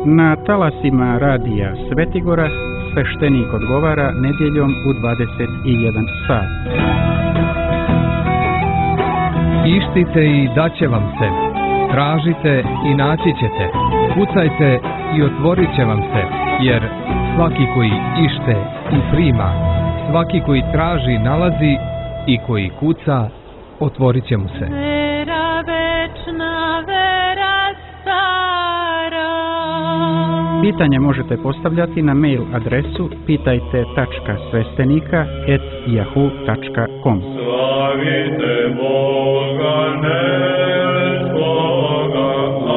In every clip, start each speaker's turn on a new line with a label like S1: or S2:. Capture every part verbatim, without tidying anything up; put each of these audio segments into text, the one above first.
S1: Na talasima radija Svetigora sveštenik odgovara nedjeljom u dvadeset jedan sat.
S2: Ištite i daće vam se, tražite i naći ćete, kucajte i otvorit će vam se, jer svaki koji ište i prima, svaki koji traži nalazi i koji kuca otvorit će mu se.
S3: Vera večna, vera stara.
S1: Pitanje možete postavljati na mail adresu pitajte tačka sveštenika et yahoo tačka com.
S4: Slavite Boga neskoga,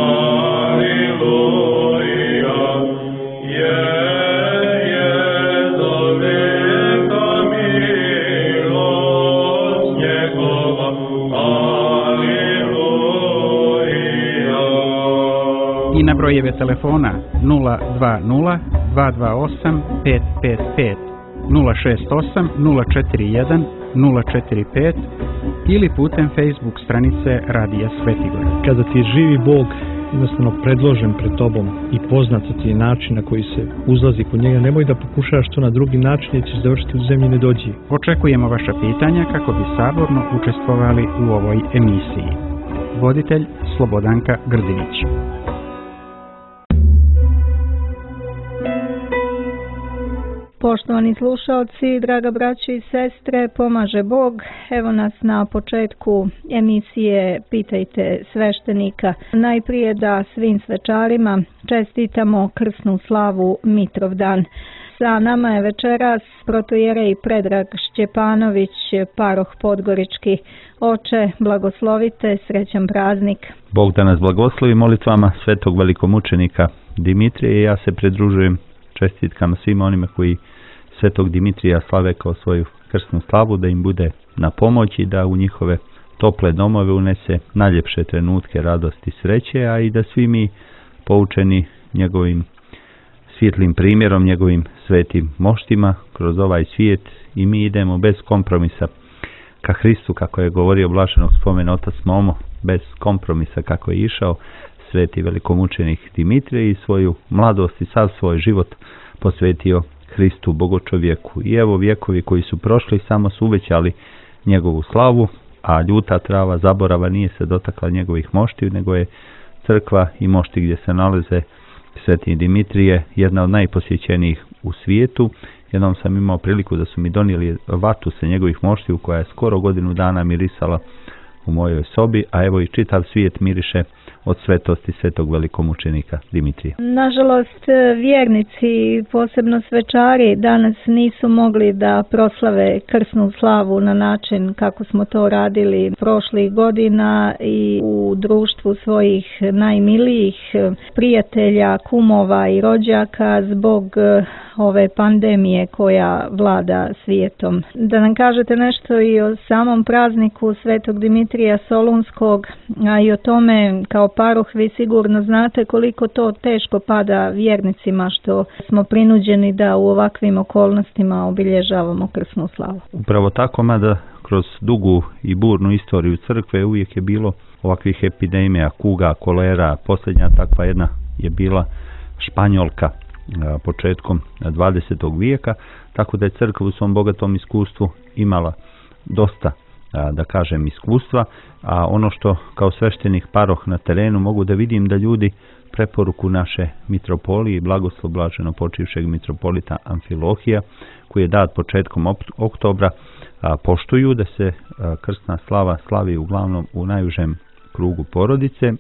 S4: aleluja, je, je do veka milost njegova, aleluja.
S1: I na brojeve telefona nula dva nula dva dva osam pet pet pet, nula šest osam nula četiri jedan nula četiri pet ili putem Facebook stranice Radija Svetigora.
S5: Kada ti je živi Bog jednostavno predložen pred tobom i poznat ti je način na koji se uzlazi kod njega, nemoj da pokušaš to na drugi način jer ćeš završiti u zemlji nedođi.
S1: Očekujemo vaša pitanja kako bi saborno učestvovali u ovoj emisiji. Voditelj Slobodanka Grdinić.
S6: Poštovani slušalci, draga braći i sestre, pomaže Bog. Evo nas na početku emisije Pitajte sveštenika. Najprije da svim svečarima čestitamo krsnu slavu Mitrovdan. Sa nama je večeras protoijerej Predrag Šćepanović, paroh Podgorički. Oče, blagoslovite, srećan praznik.
S7: Bog da nas blagoslovi molitvama svetog velikomučenika Dimitrija i ja se pridružujem čestitkama svima onima koji svetog Dimitrija slave kao svoju krsnu slavu, da im bude na pomoć i da u njihove tople domove unese najljepše trenutke radosti i sreće, a i da svi mi poučeni njegovim svjetlim primjerom, njegovim svetim moštima kroz ovaj svijet i mi idemo bez kompromisa ka Hristu, kako je govorio blaženog spomena otac Momo, bez kompromisa kako je išao sveti velikomučenik Dimitrije i svoju mladost i sav svoj život posvetio Hristu bogočovjeku. I evo vjekovi koji su prošli samo su uvećali njegovu slavu, a ljuta trava zaborava nije se dotakla njegovih moštiju, nego je crkva i mošti gdje se nalaze sveti Dimitrije jedna od najposjećenijih u svijetu. Jednom sam imao priliku da su mi donijeli vatu sa njegovih moštiju koja je skoro godinu dana mirisala u mojoj sobi, a evo i čitav svijet miriše od svetosti svetog velikomučenika Dimitrija.
S6: Nažalost, vjernici, posebno svečari, danas nisu mogli da proslave krsnu slavu na način kako smo to radili prošlih godina i u društvu svojih najmilijih prijatelja, kumova i rođaka zbog ove pandemije koja vlada svijetom. Da nam kažete nešto i o samom prazniku svetog Dimitrija Solunskog, a i o tome kao paroh vi sigurno znate koliko to teško pada vjernicima što smo prinuđeni da u ovakvim okolnostima obilježavamo krsnu slavu.
S7: Upravo tako, mada kroz dugu i burnu istoriju crkve uvijek je bilo ovakvih epidemija, kuga, kolera, posljednja takva jedna je bila Španjolka početkom dvadesetog vijeka, tako da je crkva u svom bogatom iskustvu imala dosta, da kažem, iskustva, a ono što kao sveštenik paroh na terenu mogu da vidim da ljudi preporuku naše mitropolije i blagoslov blaženo počivšeg mitropolita Amfilohija, koji je dat početkom oktobra, poštuju, da se krsna slava slavi uglavnom u najužem krugu porodice.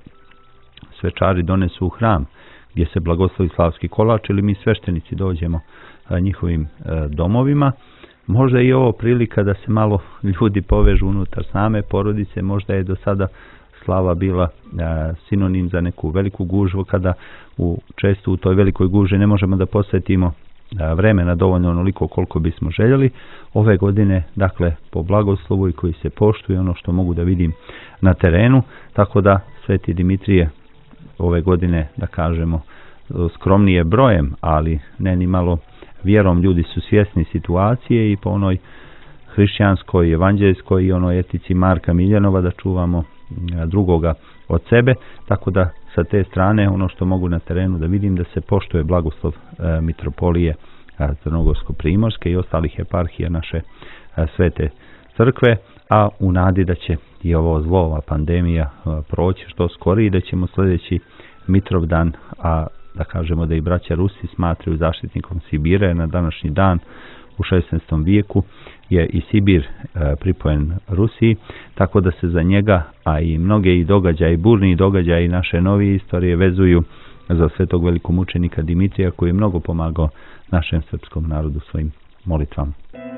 S7: Svečari donesu u hram gdje se blagoslovi slavski kolač ili mi sveštenici dođemo njihovim domovima. Možda je i ovo prilika da se malo ljudi povežu unutar same porodice, možda je do sada slava bila sinonim za neku veliku gužvu, kada u, često u toj velikoj guži ne možemo da posvetimo vremena dovoljno onoliko koliko bismo željeli. Ove godine, dakle, po blagoslovu i koji se poštuje, ono što mogu da vidim na terenu, tako da sveti Dimitrije ove godine, da kažemo, skromnije brojem, ali ne ni malo vjerom, ljudi su svjesni situacije i po onoj hrišćanskoj, evanđeljskoj i onoj etici Marka Miljanova da čuvamo drugoga od sebe, tako da sa te strane ono što mogu na terenu da vidim da se poštuje blagoslov e, mitropolije Crnogorsko-primorske i ostalih eparhija naše e, svete crkve, a u nadi da će i ovo zlo, ova pandemija e, proći što skorije i da ćemo sljedeći Mitrovdan, a da kažemo da i braća Rusi smatraju zaštitnikom Sibira, jer na današnji dan u šesnaestom vijeku je i Sibir e, pripojen Rusiji, tako da se za njega, a i mnoge i događaje, burni događaji naše novije istorije vezuju za svetog velikomučenika Dimitrija, koji je mnogo pomagao našem srpskom narodu svojim molitvama.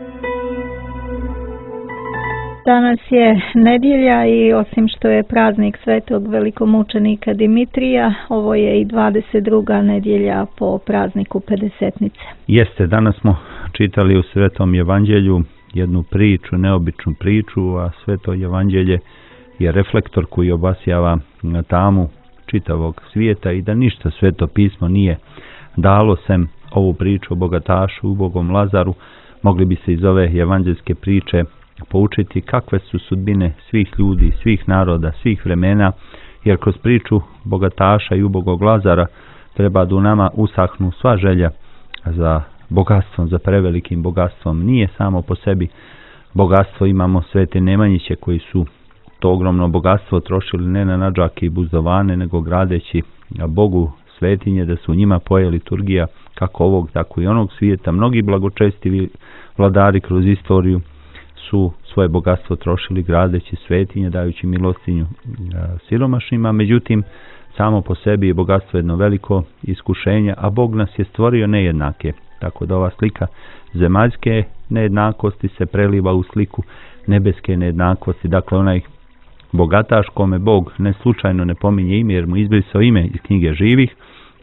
S6: Danas je nedjelja i osim što je praznik svetog velikomučenika Dimitrija, ovo je i dvadeset druga nedjelja po prazniku Pedesetnice.
S7: Jeste, danas smo čitali u Svetom evanđelju jednu priču, neobičnu priču, a Sveto evanđelje je reflektor koji obasjava tamu čitavog svijeta i da ništa Sveto pismo nije dalo sem ovu priču o bogatašu, ubogom Lazaru. Mogli bi se iz ove evanđeljske priče poučiti kakve su sudbine svih ljudi, svih naroda, svih vremena, jer kroz priču bogataša i ubogog Lazara treba da u nama usahnu sva želja za bogatstvom, za prevelikim bogatstvom. Nije samo po sebi bogatstvo, imamo svete Nemanjiće koji su to ogromno bogatstvo trošili ne na nadžake i buzdovane, nego gradeći Bogu svetinje, da su u njima poje liturgija kako ovog, tako i onog svijeta. Mnogi blagočestivi vladari kroz istoriju su svoje bogatstvo trošili gradeći svetinje, dajući milostinju siromašnima. Međutim, samo po sebi je bogatstvo jedno veliko iskušenje, a Bog nas je stvorio nejednake. Tako da ova slika zemaljske nejednakosti se preliva u sliku nebeske nejednakosti. Dakle, onaj bogataš kome Bog ne slučajno ne pominje ime, jer mu izbrisao ime iz knjige živih,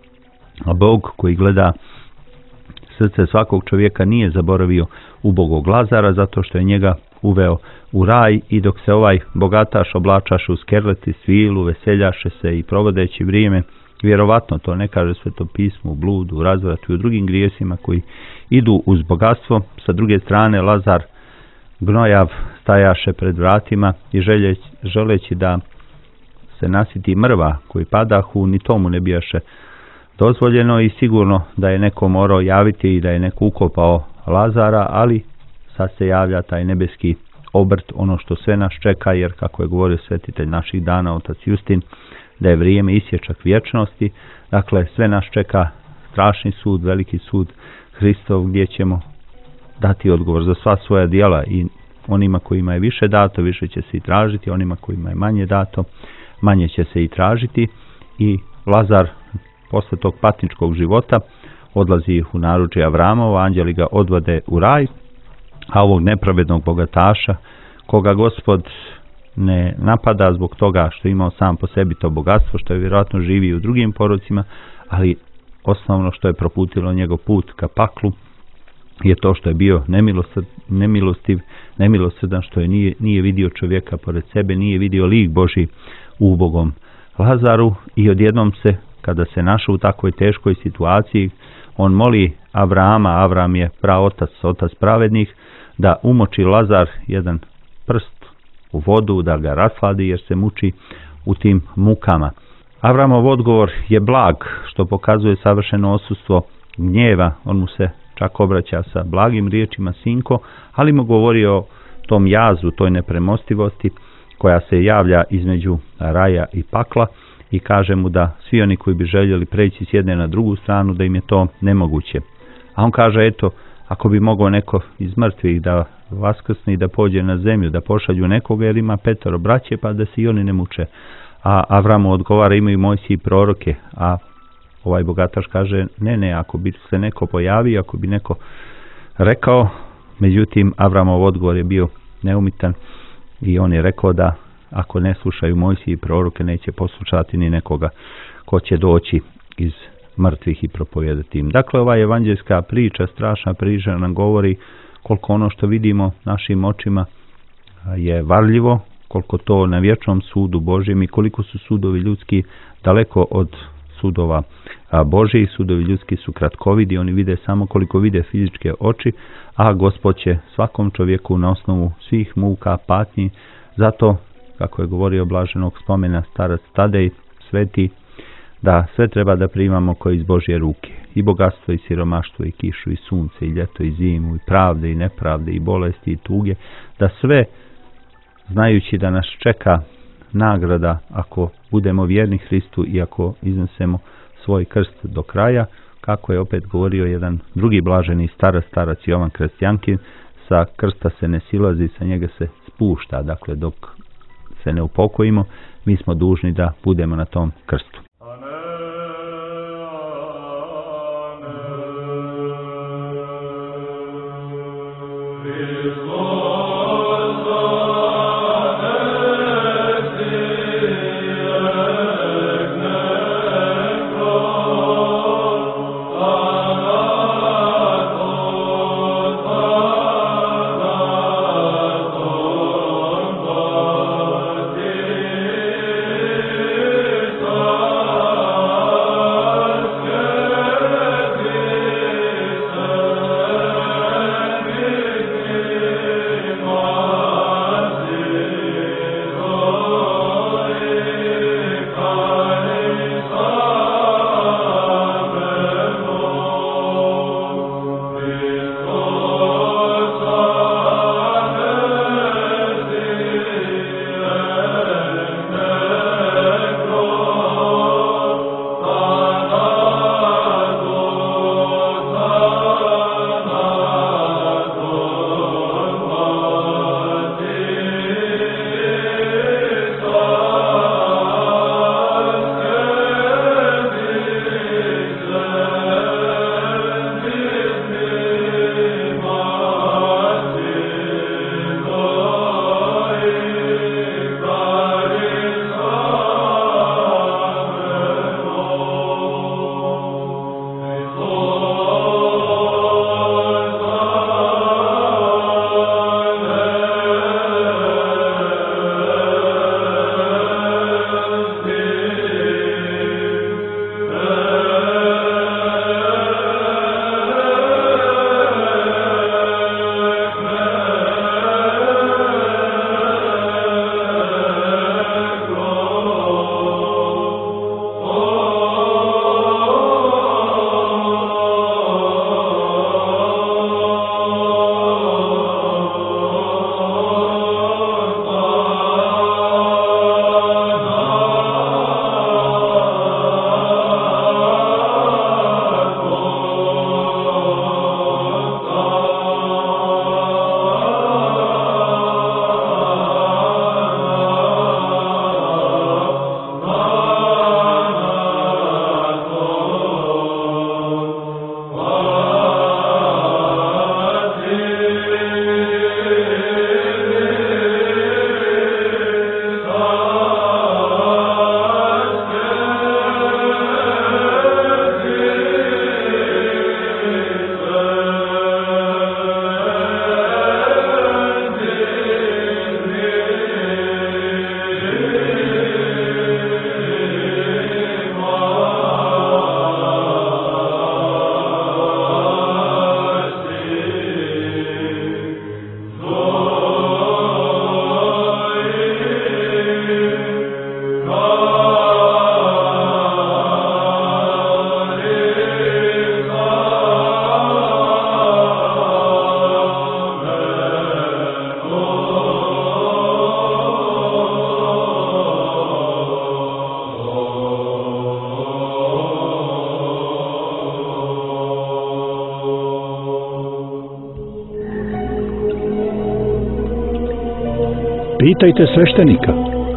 S7: a Bog koji gleda srce svakog čovjeka nije zaboravio ubogog Lazara, zato što je njega uveo u raj, i dok se ovaj bogataš oblačaše u skerleti, svilu, veseljaše se i provodeći vrijeme, vjerovatno to ne kaže Sveto pismo, u bludu, u razvratu i u drugim grijesima koji idu uz bogatstvo. Sa druge strane, Lazar gnojav stajaše pred vratima i željeći, želeći da se nasiti mrva koji padahu, ni tomu ne bijaše dozvoljeno, i sigurno da je neko morao javiti i da je neko ukopao Lazara, ali sad se javlja taj nebeski obrt, ono što sve nas čeka, jer kako je govorio svetitelj naših dana, otac Justin, da je vrijeme isječak vječnosti. Dakle, sve nas čeka strašni sud, veliki sud Hristov, gdje ćemo dati odgovor za sva svoja djela, i onima kojima je više dato, više će se i tražiti, onima kojima je manje dato, manje će se i tražiti. I Lazar posle tog patničkog života odlazi u naručje Avramova, anđeli ga odvode u raj, a ovog nepravednog bogataša, koga Gospod ne napada zbog toga što je imao sam po sebi to bogatstvo, što je vjerojatno živi u drugim porocima, ali osnovno što je proputilo njegov put ka paklu je to što je bio nemilostiv, nemilosrdan, što je nije, nije vidio čovjeka pored sebe, nije vidio lik Božji u ubogom Lazaru, i odjednom se, kada se našao u takvoj teškoj situaciji, on moli Avrama, Avram je praotac, otac pravednih, da umoči Lazar jedan prst u vodu, da ga rasladi, jer se muči u tim mukama. Avramov odgovor je blag, što pokazuje savršeno odsustvo gnjeva. On mu se čak obraća sa blagim riječima sinko, ali mu govori o tom jazu, toj nepremostivosti koja se javlja između raja i pakla, i kaže mu da svi oni koji bi željeli preći s jedne na drugu stranu, da im je to nemoguće. A on kaže, eto, ako bi mogao neko iz mrtvih da vaskrsne i da pođe na zemlju, da pošalju nekoga, jer ima petoro braće, pa da se i oni ne muče. A Avramu odgovara, imaju Mojsije i proroke. A ovaj bogataš kaže, ne, ne, ako bi se neko pojavio, ako bi neko rekao. Međutim, Avramov odgovor je bio neumitan i on je rekao da ako ne slušaju Mojsije i proroke, neće poslušati ni nekoga ko će doći iz mrtvih i propovijedati im. Dakle, ova evanđeljska priča, strašna priča, nam govori koliko ono što vidimo našim očima je varljivo, koliko to na vječnom sudu Božjem, i koliko su sudovi ljudski daleko od sudova Božji. Sudovi ljudski su kratkovidi, oni vide samo koliko vide fizičke oči, a Gospod će svakom čovjeku na osnovu svih muka, patnji. Zato, kako je govorio blaženog spomena starac Tadej, sveti, da sve treba da primamo koji iz Božje ruke. I bogatstvo, i siromaštvo, i kišu, i sunce, i ljeto, i zimu, i pravde, i nepravde, i bolesti, i tuge. Da sve, znajući da nas čeka nagrada ako budemo vjerni Hristu i ako iznesemo svoj krst do kraja, kako je opet govorio jedan drugi blaženi starac, starac Jovan Krstijankin, sa krsta se ne silazi, sa njega se spušta. Dakle, dok se ne upokojimo, mi smo dužni da budemo na tom krstu.
S8: Pitajte sveštenika.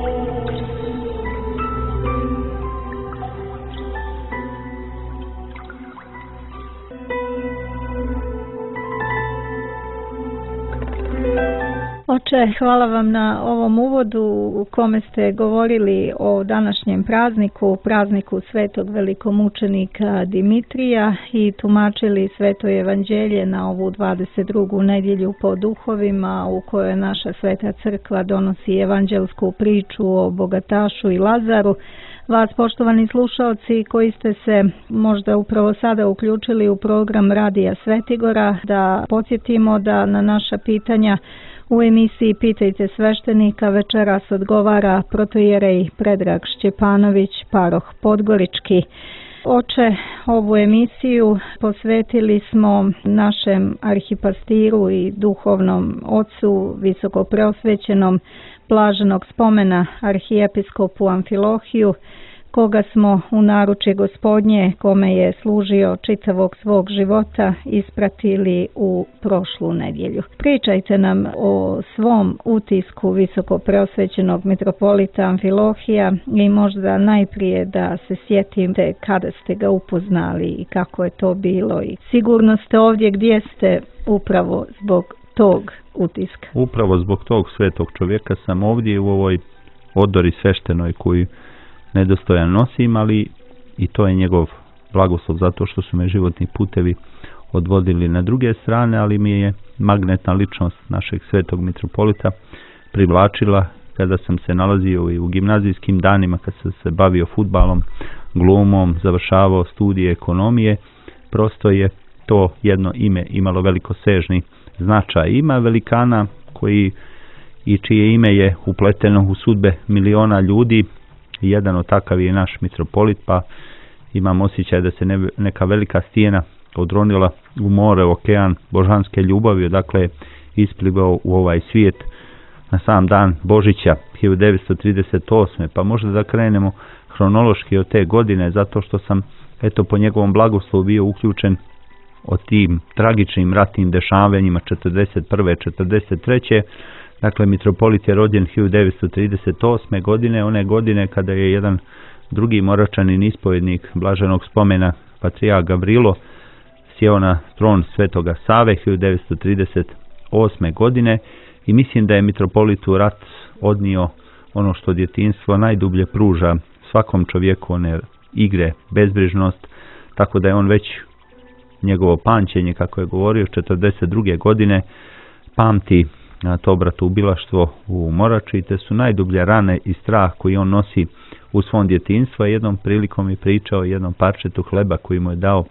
S6: Oče, hvala vam na ovom uvodu u kome ste govorili o današnjem prazniku, prazniku svetog velikomučenika Dimitrija i tumačili sveto evanđelje na ovu dvadeset drugu nedjelju po duhovima u kojoj naša sveta crkva donosi evanđelsku priču o bogatašu i Lazaru. Vas, poštovani slušalci, koji ste se možda upravo sada uključili u program Radija Svetigora, da podsjetimo da na naša pitanja U emisiji Pitajte sveštenika večeras odgovara protojerej Predrag Šćepanović, paroh Podgorički. Oče, ovu emisiju posvetili smo našem arhipastiru i duhovnom ocu, visokopreosvećenom blaženog spomena arhijepiskopu Amfilohiju, koga smo u naručje Gospodnje, kome je služio čitavog svog života, ispratili u prošlu nedjelju. Pričajte nam o svom utisku visokopreosvećenog mitropolita Amfilohija i možda najprije da se sjetite kada ste ga upoznali i kako je to bilo. I sigurno ste ovdje gdje ste upravo zbog tog utiska.
S7: Upravo zbog tog svetog čovjeka sam ovdje u ovoj odori sveštenoj koju nedostojan nosim, ali i to je njegov blagoslov zato što su me životni putevi odvodili na druge strane, ali mi je magnetna ličnost našeg svetog mitropolita privlačila kada sam se nalazio i u gimnazijskim danima, kad sam se bavio fudbalom, glumom, završavao studije ekonomije. Prosto je to jedno ime imalo velikosežni značaj. Ima velikana koji i čije ime je upleteno u sudbe miliona ljudi. Jedan od takav je naš mitropolit, pa imam osjećaj da se ne, neka velika stijena odronila u more, u okean božanske ljubavi, odakle isplivao u ovaj svijet na sam dan Božića hiljadu devetsto trideset osme. Pa možda da krenemo hronološki od te godine, zato što sam eto po njegovom blagoslovu bio uključen o tim tragičnim ratnim dešavanjima četrdeset prve četrdeset treće Dakle, mitropolit je rođen hiljadu devetsto trideset osme. godine, one godine kada je jedan drugi Moračanin ispovjednik blaženog spomena, patrijarh Gavrilo, sjeo na tron Svetoga Save hiljadu devetsto trideset osme. godine i mislim da je mitropolitu rat odnio ono što djetinjstvo najdublje pruža svakom čovjeku, one igre, bezbrižnost, tako da je on već njegovo pamćenje, kako je govorio, četrdeset druge. godine pamti na to bratoubilaštvo u Morači, te su najdublje rane i strah koji on nosi u svom djetinjstvu. Jednom prilikom je pričao o jednom parčetu hleba koji mu je dao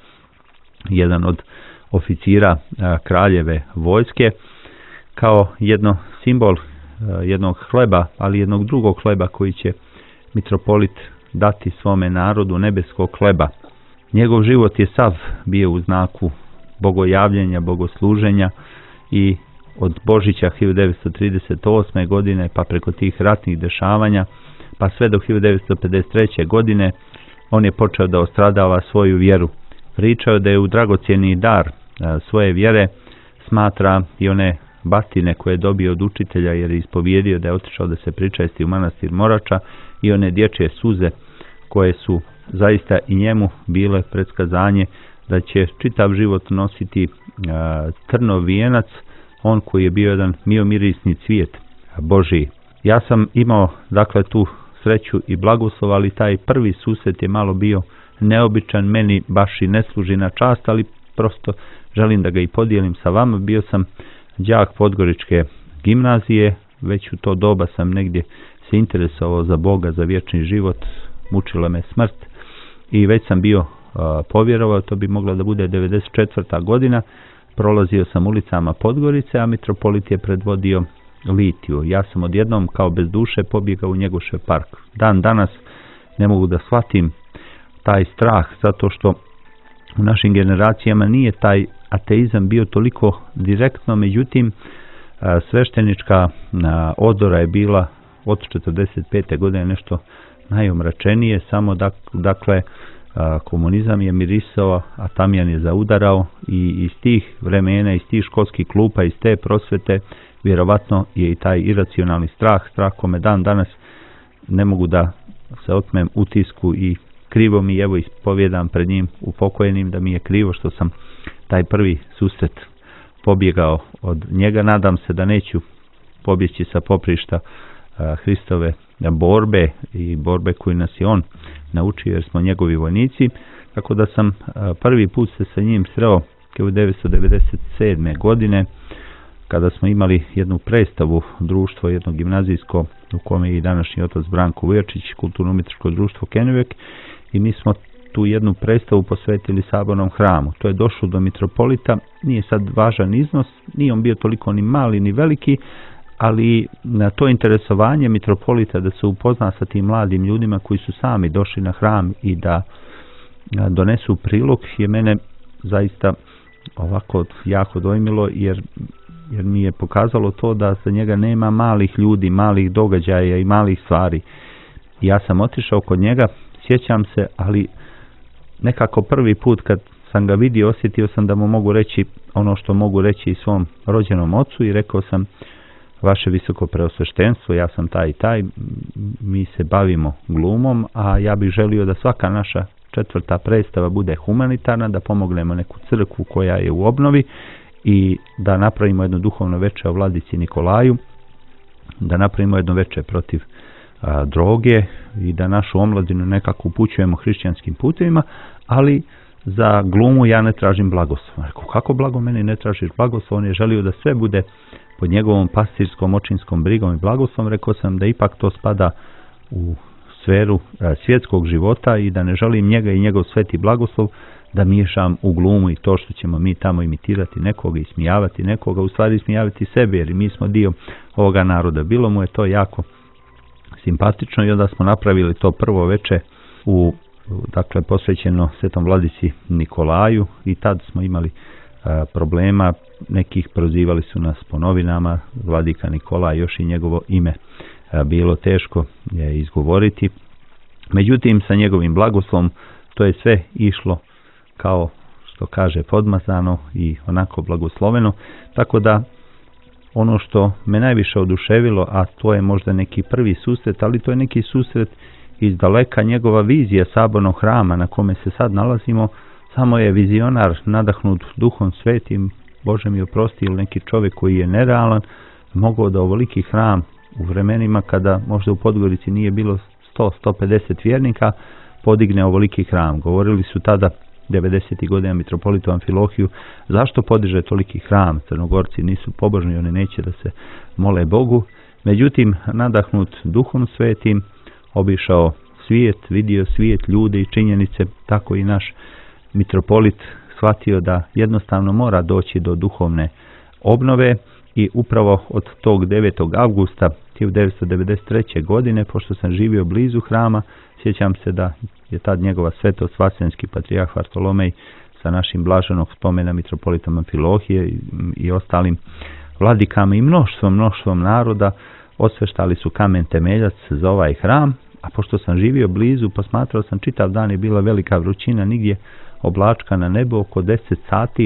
S7: jedan od oficira a, kraljeve vojske kao jedno simbol a, jednog hleba, ali jednog drugog hleba koji će mitropolit dati svome narodu, nebeskog hleba. Njegov život je sav bio u znaku bogojavljenja, bogosluženja i od Božića hiljadu devetsto trideset osme. godine pa preko tih ratnih dešavanja pa sve do hiljadu devetsto pedeset treće. godine on je počeo da ostradava svoju vjeru. Pričao da je u dragocjeni dar a, svoje vjere smatra i one batine koje je dobio od učitelja, jer je ispovjedio da je otišao da se pričesti u manastir Morača, i one dječje suze koje su zaista i njemu bile predskazanje da će čitav život nositi a, trnov vijenac, on koji je bio jedan miomirisni cvijet Božiji. Ja sam imao dakle tu sreću i blagoslov, ali taj prvi susret je malo bio neobičan, meni baš i ne služi na čast, ali prosto želim da ga i podijelim sa vama. Bio sam đak Podgoričke gimnazije, već u to doba sam negdje se interesovao za Boga, za vječni život, mučila me smrt i već sam bio a, povjerovao, to bi mogla da bude devedeset četvrta. godina. Prolazio sam ulicama Podgorice, a mitropolit je predvodio litiju. Ja sam odjednom kao bez duše pobjegao u Njegošev park. Dan danas ne mogu da shvatim taj strah, zato što u našim generacijama nije taj ateizam bio toliko direktno, međutim sveštenička odora je bila od četrdeset pete. godine nešto najomračenije, samo dakle komunizam je mirisao, a tamjan je zaudarao, i iz tih vremena, iz tih školskih klupa, iz te prosvete vjerovatno je i taj iracionalni strah, strah kome dan danas ne mogu da se otmem utisku, i krivo mi, evo ispovjedam pred njim upokojenim da mi je krivo što sam taj prvi susret pobjegao od njega. Nadam se da neću pobjeći sa poprišta a, Hristove borbe i borbe koju nas je on naučio, jer smo njegovi vojnici. Tako da sam a, prvi put se sa njim sreo hiljadu devetsto devedeset sedme. godine, kada smo imali jednu predstavu, društvo jedno gimnazijsko u kome je i današnji otac Branko Vujačić, kulturno-umjetničko društvo Kennewick, i mi smo tu jednu predstavu posvetili sabornom hramu. To je došlo do mitropolita, nije sad važan iznos, nije on bio toliko ni mali ni veliki, ali na to interesovanje mitropolita da se upozna sa tim mladim ljudima koji su sami došli na hram i da donesu prilog je mene zaista ovako jako dojmilo, jer, jer mi je pokazalo to da za njega nema malih ljudi, malih događaja i malih stvari. Ja sam otišao kod njega, sjećam se, ali nekako prvi put kad sam ga vidio, osjetio sam da mu mogu reći ono što mogu reći i svom rođenom ocu i rekao sam: vaše visoko preosveštenstvo, ja sam taj i taj, mi se bavimo glumom, a ja bih želio da svaka naša četvrta predstava bude humanitarna, da pomognemo neku crkvu koja je u obnovi i da napravimo jedno duhovno veče o Vladici Nikolaju, da napravimo jedno veče protiv a, droge i da našu omladinu nekako upućujemo hrišćanskim putevima, ali za glumu ja ne tražim blagoslov. Rekao, kako blago meni ne tražiš blagoslov? On je želio da sve bude pod njegovom pastirskom, očinskom brigom i blagoslovom. Rekao sam da ipak to spada u sferu a, svjetskog života i da ne želim njega i njegov sveti blagoslov da miješam u glumu i to što ćemo mi tamo imitirati nekoga i smijavati nekoga, u stvari smijavati sebe, jer mi smo dio ovoga naroda. Bilo mu je to jako simpatično i onda smo napravili to prvo veče u, dakle, posvećeno Svetom Vladici Nikolaju i tad smo imali a, problema, nekih prozivali su nas po novinama, Vladika Nikolaj, još i njegovo ime a, bilo teško je izgovoriti. Međutim, sa njegovim blagoslovom to je sve išlo kao što kaže podmazano i onako blagosloveno, tako da ono što me najviše oduševilo, a to je možda neki prvi susret, ali to je neki susret iz daleka, njegova vizija sabornog hrama na kome se sad nalazimo, samo je vizionar nadahnut Duhom Svetim, Bože mi oprosti, ili neki čovjek koji je nerealan, mogao da ovoliki hram u vremenima kada možda u Podgorici nije bilo sto do sto pedeset vjernika, podigne ovoliki hram. Govorili su tada devedesetih godina mitropolitu Amfilohiju, zašto podiže toliki hram? Crnogorci nisu pobožni, oni neće da se mole Bogu. Međutim, nadahnut Duhom Svetim, obišao svijet, vidio svijet, ljude i činjenice, tako i naš mitropolit shvatio da jednostavno mora doći do duhovne obnove i upravo od tog devetog avgusta hiljadu devetsto devedeset treće. godine, pošto sam živio blizu hrama, sjećam se da je tad njegova svetost Vaseljenski patrijarh Vartolomej sa našim blaženog spomena mitropolitom Amfilohije i, i ostalim vladikama i mnoštvom, mnoštvom naroda osveštali su kamen temeljac za ovaj hram, a pošto sam živio blizu, posmatrao sam čitav dan, je bila velika vrućina, nigdje oblačka na nebo, oko deset sati,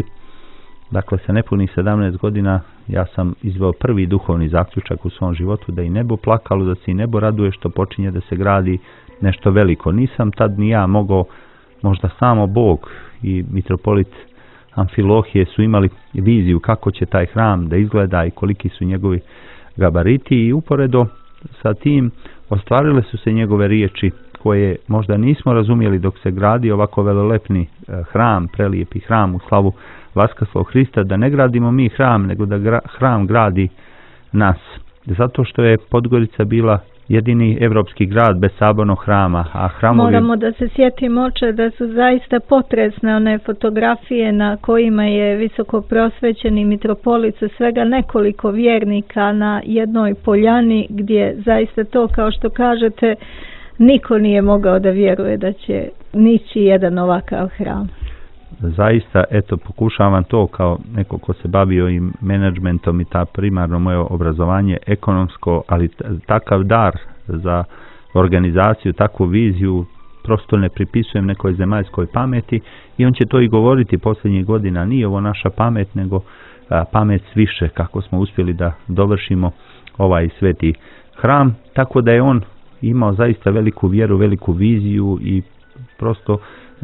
S7: dakle sa nepunih sedamnaest godina ja sam izveo prvi duhovni zaključak u svom životu, da i nebo plakalo, da se i nebo raduje što počinje da se gradi nešto veliko. Nisam tad ni ja mogao, možda samo Bog i mitropolit Amfilohije su imali viziju kako će taj hram da izgleda i koliki su njegovi gabariti, i uporedo sa tim ostvarile su se njegove riječi koje možda nismo razumjeli dok se gradi ovako velelepni hram, prelijepi hram u slavu Vaskrsloga Hrista, da ne gradimo mi hram, nego da gra, hram gradi nas. Zato što je Podgorica bila jedini evropski grad bez sabornog hrama, a hramovi...
S6: Moramo da se sjetimo, oče, da su zaista potresne one fotografije na kojima je visoko prosvećeni mitropolit sa svega nekoliko vjernika na jednoj poljani, gdje zaista to, kao što kažete, niko nije mogao da vjeruje da će nići jedan ovakav hram.
S7: Zaista, eto, pokušavam to kao neko ko se bavio i menadžmentom i ta primarno moje obrazovanje ekonomsko, ali takav dar za organizaciju, takvu viziju prosto ne pripisujem nekoj zemaljskoj pameti, i on će to i govoriti posljednjih godina. Nije ovo naša pamet, nego a, pamet sviše, kako smo uspjeli da dovršimo ovaj sveti hram, tako da je on imao zaista veliku vjeru, veliku viziju i prosto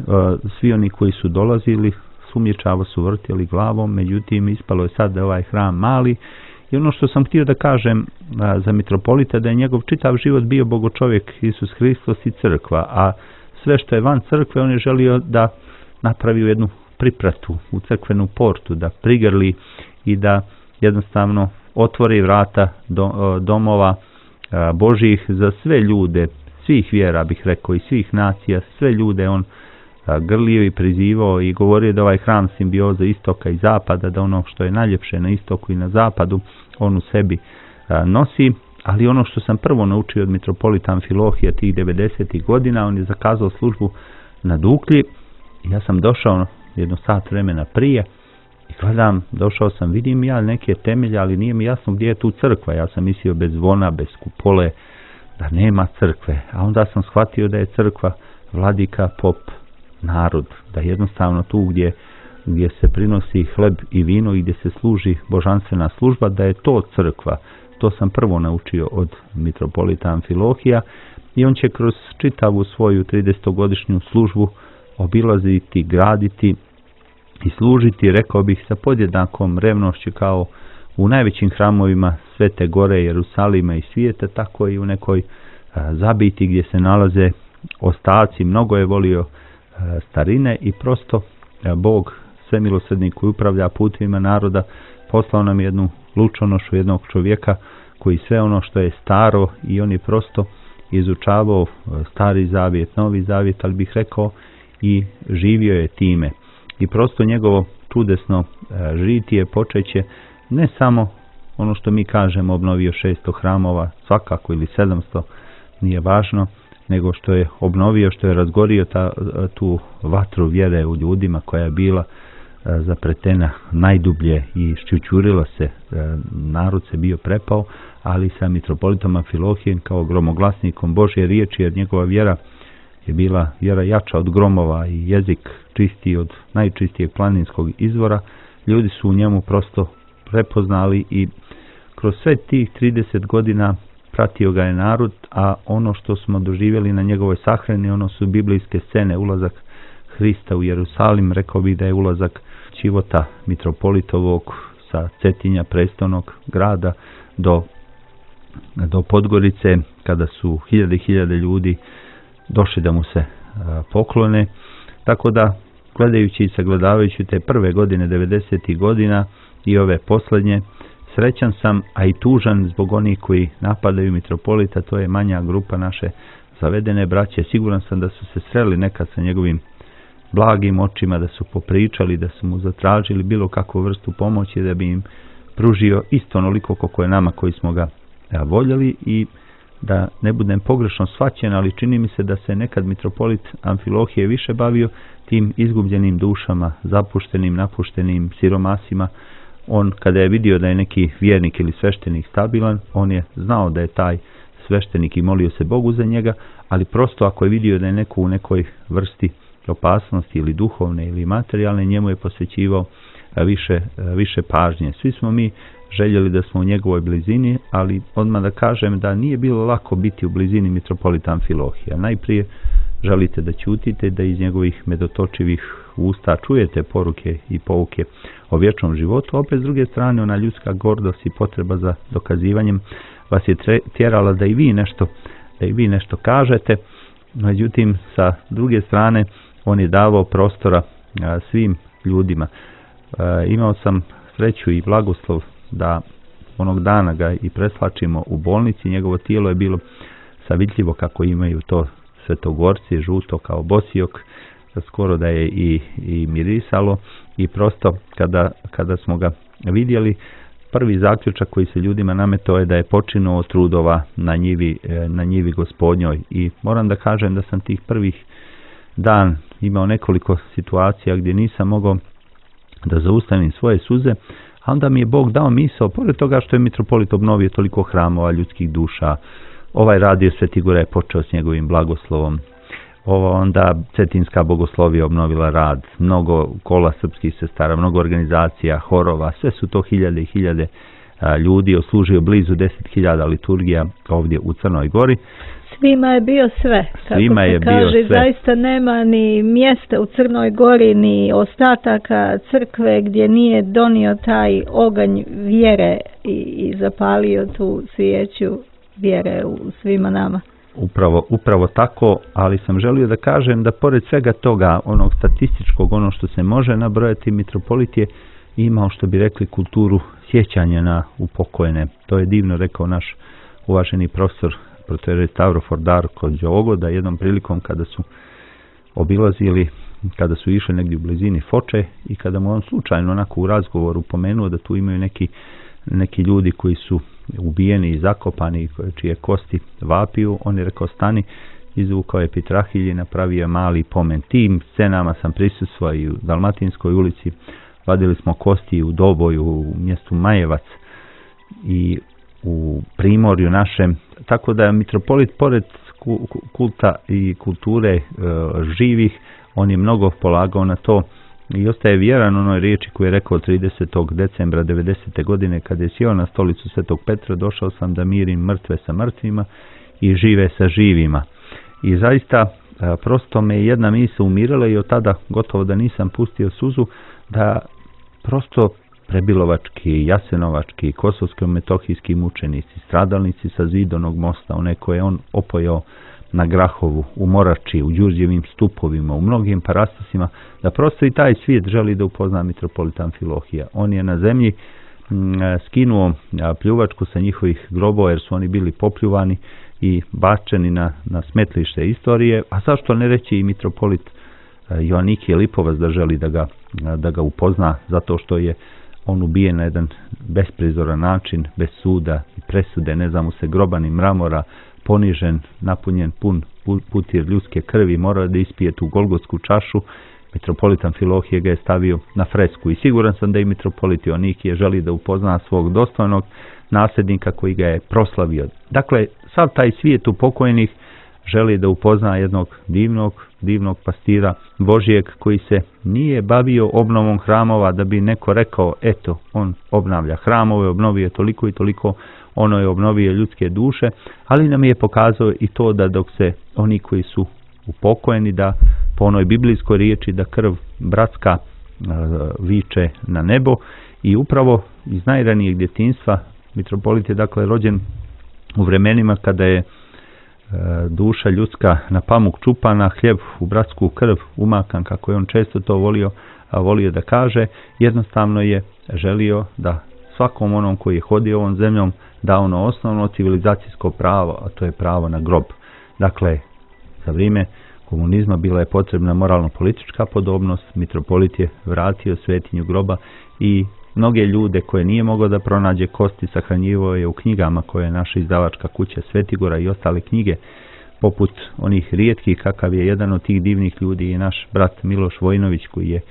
S7: svi oni koji su dolazili sumnjičavo su vrtjeli glavom. Međutim, ispalo je sad da je ovaj hram mali, i ono što sam htio da kažem a, za mitropolita, da je njegov čitav život bio bogočovjek, Isus Hristos i crkva, a sve što je van crkve on je želio da napravi u jednu pripratu, u crkvenu portu, da prigrli i da jednostavno otvori vrata do, domova a, Božih za sve ljude, svih vjera bih rekao i svih nacija, sve ljude on grlio i prizivao i govorio da ovaj hram simbioza istoka i zapada, da ono što je najljepše na istoku i na zapadu on u sebi nosi, ali ono što sam prvo naučio od mitropolita Amfilohija tih devedesetih godina, on je zakazao službu na Duklji. Ja sam došao jedno sat vremena prije i gledam, došao sam, vidim ja neke temelje, ali nije mi jasno gdje je tu crkva. Ja sam mislio bez zvona, bez kupole, da nema crkve. A onda sam shvatio da je crkva vladika, pop, narod. Da jednostavno tu gdje, gdje se prinosi hleb i vino i gdje se služi božanstvena služba, da je to crkva. To sam prvo naučio od mitropolita Amfilohija i on će kroz čitavu svoju tridesetogodišnju službu obilaziti, graditi i služiti, rekao bih, sa podjednakom revnošću kao u najvećim hramovima Svete Gore, Jerusalima i svijeta, tako i u nekoj a, zabiti gdje se nalaze ostaci. Mnogo je volio a, starine i prosto a, Bog, svemilosrdni koji upravlja putovima naroda, poslao nam jednu lučonošu, jednog čovjeka koji sve ono što je staro, i on je prosto izučavao Stari zavjet, Novi zavjet, ali bih rekao i živio je time. I prosto njegovo čudesno žitije počeće ne samo ono što mi kažemo obnovio šesto hramova, svakako, ili sedamsto, nije važno, nego što je obnovio, što je razgorio ta, tu vatru vjere u ljudima koja je bila zapretena najdublje i šćućurila se, narod se bio prepao, ali sa mitropolitom Amfilohijem kao gromoglasnikom Božje riječi, jer njegova vjera je bila vjera jača od gromova i jezik čistiji od najčistijeg planinskog izvora, ljudi su u njemu prosto prepoznali i kroz sve tih trideset godina pratio ga je narod, a ono što smo doživjeli na njegovoj sahrani, ono su biblijske scene, ulazak Hrista u Jerusalim, rekao bih da je ulazak života mitropolitovog sa Cetinja, prestolnog grada, do, do Podgorice, kada su hiljade i hiljade ljudi došli da mu se a, poklone. Tako da, gledajući i sagledavajući te prve godine, devedesetih godina i ove posljednje, srećan sam, a i tužan zbog onih koji napadaju mitropolita. To je manja grupa naše zavedene braće. Siguran sam da su se sreli nekad sa njegovim blagim očima, da su popričali, da su mu zatražili bilo kakvu vrstu pomoći, da bi im pružio isto onoliko koliko je nama koji smo ga ja, voljeli. I da ne budem pogrešno shvaćen, ali čini mi se da se nekad mitropolit Amfilohije više bavio tim izgubljenim dušama, zapuštenim, napuštenim siromasima. On, kada je vidio da je neki vjernik ili sveštenik stabilan, on je znao da je taj sveštenik i molio se Bogu za njega, ali prosto ako je vidio da je neko u nekoj vrsti opasnosti ili duhovne ili materijalne, njemu je posvećivao više, više pažnje. Svi smo mi željeli da smo u njegovoj blizini, ali odmah da kažem da nije bilo lako biti u blizini mitropolita Amfilohija. Najprije želite da ćutite, da iz njegovih medotočivih usta čujete poruke i pouke o vječnom životu, a opet s druge strane ona ljudska gordost i potreba za dokazivanjem vas je tjerala da i vi nešto, da i vi nešto kažete. Međutim, sa druge strane, on je davao prostora a, svim ljudima. A, imao sam sreću i blagoslov da onog dana ga i preslačimo u bolnici. Njegovo tijelo je bilo savitljivo kako imaju to svetogorci, žuto kao bosijok, skoro da je i, i mirisalo, i prosto kada, kada smo ga vidjeli, prvi zaključak koji se ljudima nametao je da je počinuo od trudova na njivi, na njivi Gospodnjoj. I moram da kažem da sam tih prvih dan imao nekoliko situacija gdje nisam mogao da zaustavim svoje suze, a onda mi je Bog dao misao, pored toga što je mitropolit obnovio toliko hramova ljudskih duša, ovaj radio Sveti Gore je počeo s njegovim blagoslovom, ovo onda Cetinska bogoslovija obnovila rad, mnogo kola srpskih sestara, mnogo organizacija, horova, sve su to hiljade i hiljade a, ljudi, oslužio blizu deset hiljada liturgija ovdje u Crnoj Gori.
S6: Svima je bio sve, kako
S7: Svima
S6: se
S7: je
S6: kaže,
S7: bio sve.
S6: Zaista nema ni mjesta u Crnoj Gori, ni ostataka crkve gdje nije donio taj oganj vjere i, i zapalio tu svijeću vjere u svima nama.
S7: Upravo, upravo tako, ali sam želio da kažem da pored svega toga, onog statističkog, ono što se može nabrojati, mitropolit je imao, što bi rekli, kulturu sjećanja na upokojene. To je divno rekao naš uvaženi profesor protojerej Stavrofor Darko Đogo, da jednom prilikom kada su obilazili, kada su išli negdje u blizini Foče i kada mu on slučajno onako u razgovoru pomenuo da tu imaju neki neki ljudi koji su ubijeni i zakopani, čije kosti vapiju, on je rekao stani, izvukao je pitrahilj i napravio je mali pomen. Tim scenama sam prisustvovao i u Dalmatinskoj ulici, vadili smo kosti u Doboju, u mjestu Majevac i u Primorju našem, tako da je mitropolit pored kulta i kulture e, živih, on je mnogo polagao na to i ostaje vjeran onoj riječi koju je rekao tridesetog decembra devedesete godine kada je sjeo na stolicu Svetog Petra, došao sam da mirim mrtve sa mrtvima i žive sa živima. I zaista e, prosto me jedna misao umirala i od tada gotovo da nisam pustio suzu, da prosto Prebilovački, Jasenovački, Kosovsko-metohijski mučenici, stradalnici sa Zidonog mosta, one koje on opojao na Grahovu, u Morači, u Đurđevim stupovima, u mnogim parastasima, da prosto i taj svijet želi da upozna mitropolit Amfilohija. On je na zemlji m, skinuo pljuvačku sa njihovih grobova jer su oni bili popljuvani i bačeni na, na smetlište istorije, a zašto ne reći i mitropolit Joannikije Lipovac da želi da ga, da ga upozna, zato što je on ubijen na jedan besprizoran način, bez suda i presude, ne znam mu se groban i mramora, ponižen, napunjen pun putir ljudske krvi, morao da ispije tu golgotsku čašu. Mitropolit Amfilohije ga je stavio na fresku i siguran sam da i mitropolit Joannikije želi da upozna svog dostojnog nasljednika koji ga je proslavio. Dakle, sav taj svijet upokojnih želi da upozna jednog divnog, divnog pastira Božijeg koji se nije bavio obnovom hramova da bi neko rekao eto, on obnavlja hramove, obnovio toliko i toliko, ono je obnovio ljudske duše, ali nam je pokazao i to da dok se oni koji su upokojeni, da po onoj biblijskoj riječi da krv bratska uh, viče na nebo i upravo iz najranijeg djetinjstva mitropolit je dakle rođen u vremenima kada je duša ljudska na pamuk čupana, hljeb u bratsku krv umakan, kako je on često to volio, a volio da kaže, jednostavno je želio da svakom onom koji je hodio ovom zemljom da ono osnovno civilizacijsko pravo, a to je pravo na grob. Dakle, za vrijeme komunizma bila je potrebna moralno-politička podobnost, mitropolit je vratio svetinju groba i mnoge ljude koje nije mogao da pronađe kosti sahranjivao je u knjigama koje je naša izdavačka kuća Svetigora i ostale knjige, poput onih rijetkih kakav je jedan od tih divnih ljudi i naš brat Miloš Vojnović koji je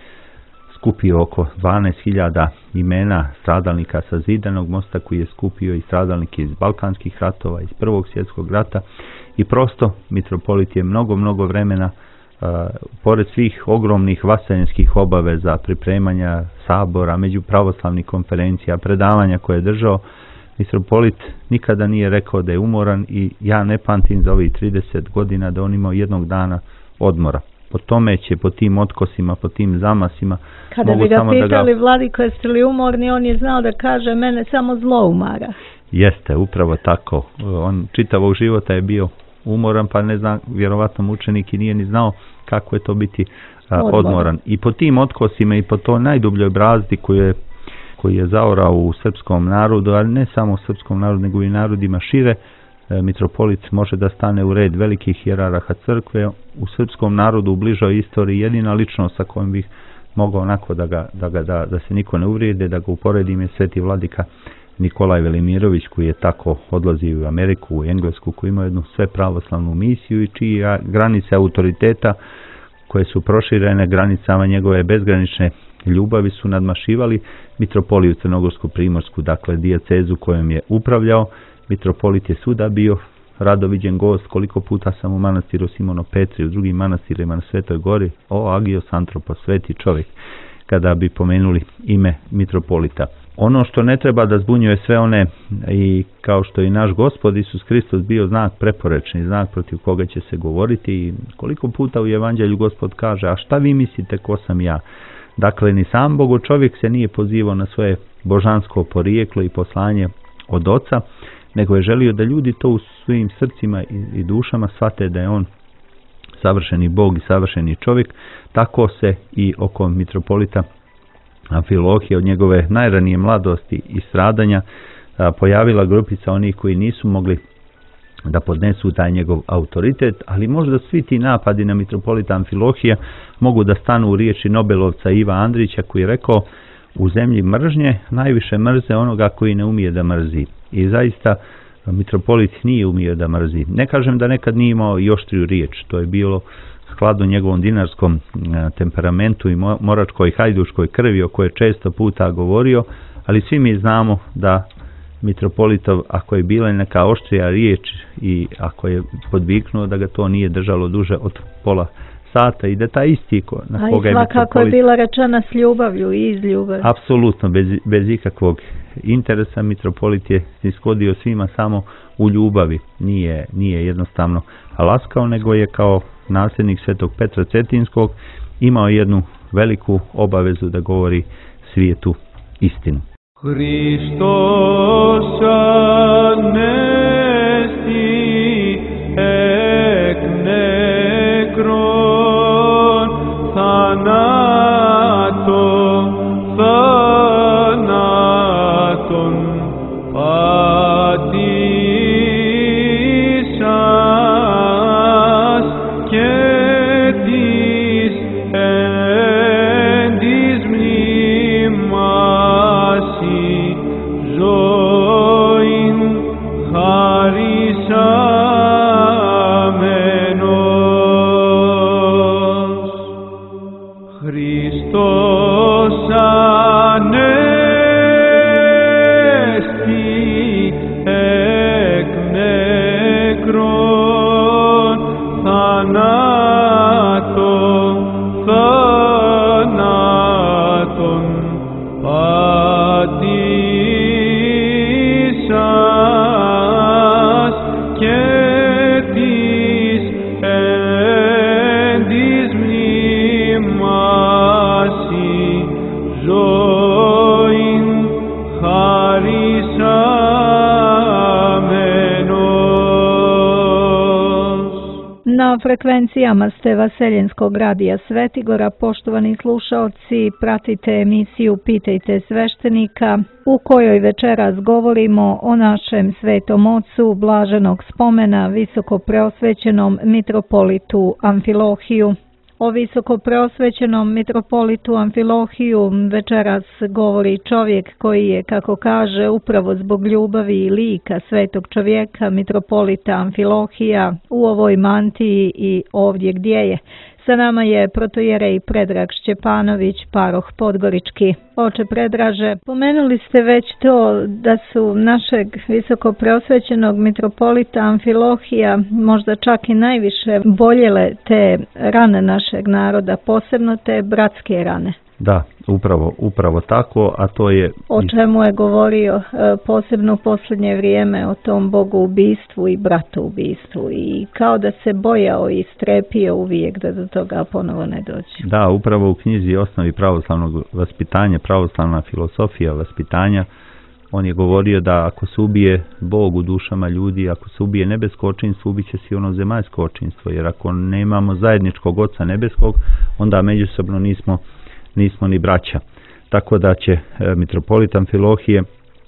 S7: skupio oko dvanaest hiljada imena stradalnika sa Zidanog mosta, koji je skupio i stradalnike iz Balkanskih ratova, iz Prvog svjetskog rata i prosto mitropolit je mnogo, mnogo vremena Uh, pored svih ogromnih vaseljenskih obaveza, pripremanja sabora, među pravoslavnih konferencija, predavanja koje je držao, mitropolit nikada nije rekao da je umoran i ja ne pamtim za ovih trideset godina da on imao jednog dana odmora. Po tome će, po tim otkosima, po tim zamasima,
S6: kada
S7: mogu
S6: bi ga
S7: samo
S6: pitali
S7: da ga...
S6: Vladiko, jeste li umorni, on je znao da kaže mene samo zlo umara.
S7: Jeste, upravo tako. On čitavog života je bio umoran, pa ne znam, vjerovatno mučenik i nije ni znao kako je to biti a, odmoran. I po tim otkosima i po toj najdubljoj brazdi koju je, koju je zaorao u srpskom narodu, ali ne samo u srpskom narodu, nego i narodima šire, e, mitropolit može da stane u red velikih hijerarha crkve. U srpskom narodu u bližoj istoriji jedina ličnost sa kojom bih mogao onako da, ga, da, ga, da, da se niko ne uvrijede, da ga uporedim, je sveti vladika Nikolaj Velimirović, koji je tako odlazio u Ameriku, u Englesku, koji ima jednu sve pravoslavnu misiju i čija granice autoriteta koje su proširene granicama njegove bezgranične ljubavi su nadmašivali mitropoliju Crnogorsko-Primorsku, dakle dijacezu kojom je upravljao. Mitropolit je svuda bio rado viđen gost, koliko puta sam u manastiru Simono Petri, u drugim manastirima na Svetoj Gori, o Agios Antropos, sveti čovjek, kada bi pomenuli ime mitropolita. Ono što ne treba da zbunjuje sve one, i kao što i naš Gospod Isus Hristos bio znak preporečni, znak protiv koga će se govoriti, i koliko puta u Evanđelju Gospod kaže, a šta vi mislite ko sam ja? Dakle, ni sam Bogo čovjek se nije pozivao na svoje božansko porijeklo i poslanje od Oca, nego je želio da ljudi to u svojim srcima i, i dušama shvate da je on savršeni Bog i savršeni čovjek. Tako se i oko mitropolita Amfilohije od njegove najranije mladosti i stradanja a, pojavila grupica onih koji nisu mogli da podnesu taj njegov autoritet, ali možda svi ti napadi na mitropolita Amfilohija mogu da stanu u riječi Nobelovca Iva Andrića, koji je rekao, u zemlji mržnje najviše mrze onoga koji ne umije da mrzi. I zaista mitropolit nije umio da mrzi. Ne kažem da nekad nije imao i oštriju riječ, to je bilo skladno njegovom dinarskom temperamentu i moračkoj i hajduškoj krvi o kojoj je često puta govorio, ali svi mi znamo da mitropolitov, ako je bila neka oštrija riječ i ako je podviknuo, da ga to nije držalo duže od pola sata i da taj isti ko, na koga je mitropolit... A i svakako je bila rečena s ljubavlju i iz ljubavi. Apsolutno, bez, bez ikakvog interesa mitropolit je ishodio svima samo u ljubavi. Nije, nije jednostavno laskao, nego je kao nasljednik svetog Petra Cetinskog imao jednu veliku obavezu da govori svijetu istinu.
S4: Χριστός ανέστη εκ νεκρών θανάτων θανάτων πατήσας και της εν της μνήμας ζωήν χαρισάμενος. Χριστός ανέστη εκ νεκρών θανάτων θανάτων πατήσας και της εν της μνήμας ζωήν χαρισάμενος.
S6: Na frekvencijama ste Vaseljenskog radija Svetigora, poštovani slušaoci, pratite emisiju Pitajte sveštenika, u kojoj večeras govorimo o našem svetom ocu blaženog spomena visoko preosvećenom mitropolitu Amfilohiju. O visoko preosvećenom mitropolitu Amfilohiju večeras govori čovjek koji je, kako kaže, upravo zbog ljubavi i lika svetog čovjeka mitropolita Amfilohija u ovoj mantiji i ovdje gdje je. Sa nama je protojerej Predrag Šćepanović, paroh Podgorički. Oče Predraže, pomenuli ste već to da su našeg visoko preosvećenog mitropolita Amfilohija možda čak i najviše boljele te rane našeg naroda, posebno te bratske rane.
S7: Da, upravo, upravo tako, a to je...
S6: O čemu je govorio posebno u posljednje vrijeme, o tom bogoubistvu i bratoubistvu, i kao da se bojao i strepio uvijek da do toga ponovo ne dođe.
S7: Da, upravo u knjizi Osnovi pravoslavnog vaspitanja, pravoslavna filosofija vaspitanja, on je govorio da ako se ubije Bog u dušama ljudi, ako se ubije nebesko očinstvo, ubit će se ono zemaljsko očinstvo, jer ako nemamo zajedničkog Oca nebeskog, onda međusobno nismo nismo ni braća. Tako da će e, mitropolit Amfilohije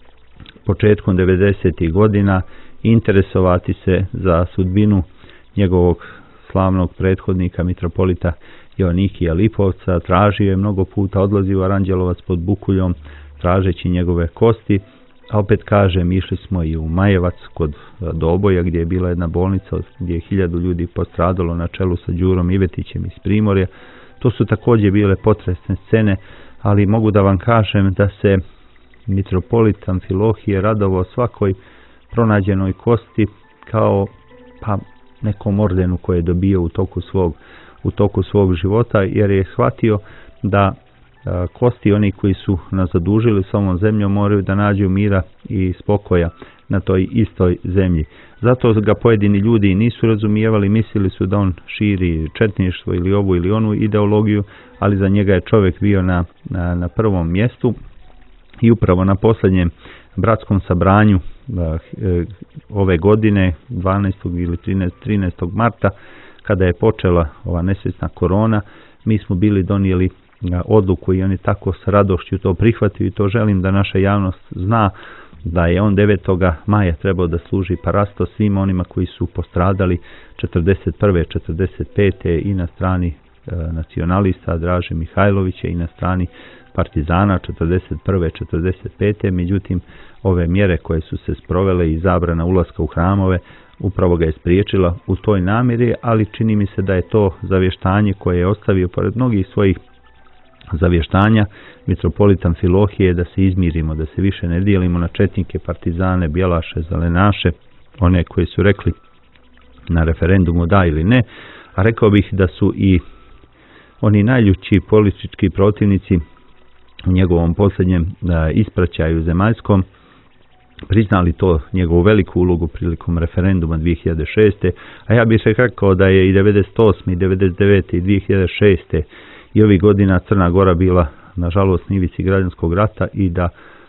S7: početkom devedesetih godina interesovati se za sudbinu njegovog slavnog prethodnika mitropolita Joanikija Lipovca. Tražio je mnogo puta, odlazio u Aranđelovac pod Bukuljom tražeći njegove kosti, a opet kažem, išli smo i u Majevac kod Doboja gdje je bila jedna bolnica gdje je hiljadu ljudi postradalo na čelu sa Đurom Ivetićem iz Primorja. To su također bile potresne scene, ali mogu da vam kažem da se mitropolit Amfilohije radovao svakoj pronađenoj kosti kao pa nekom ordenu koje je dobio u toku svog, u toku svog života, jer je shvatio da a, kosti oni koji su nas zadužili s ovom zemljom moraju da nađu mira i spokoja na toj istoj zemlji. Zato ga pojedini ljudi nisu razumijevali, mislili su da on širi četništvo ili ovu ili onu ideologiju, ali za njega je čovjek bio na, na, na prvom mjestu. I upravo na posljednjem bratskom sabranju a, e, ove godine, dvanaestog ili trinaestog marta, kada je počela ova nesvjesna korona, mi smo bili donijeli a, odluku i on je tako s radošću to prihvatio, i to želim da naša javnost zna, da je on devetog maja trebao da služi parasto svima onima koji su postradali četrdeset prve četrdeset pete i na strani e, nacionalista Draže Mihajlovića i na strani partizana četrdeset prve četrdeset pete Međutim, ove mjere koje su se sprovele i zabrana ulaska u hramove upravo ga je spriječila u toj namjeri, ali čini mi se da je to zavještanje koje je ostavio pored mnogih svojih zavještanja mitropolit Amfilohije, da se izmirimo, da se više ne dijelimo na četnike, partizane, bjelaše, zelenaše, one koji su rekli na referendumu da ili ne, a rekao bih da su i oni najljući politički protivnici u njegovom posljednjem ispraćaju zemaljskom priznali to njegovu veliku ulogu prilikom referenduma dvije hiljade šeste. A ja bih rekao da je i devedeset osme i devedeset devete i dvije hiljade šeste i ovih godina Crna Gora bila nažalost na ivici građanskog rata i da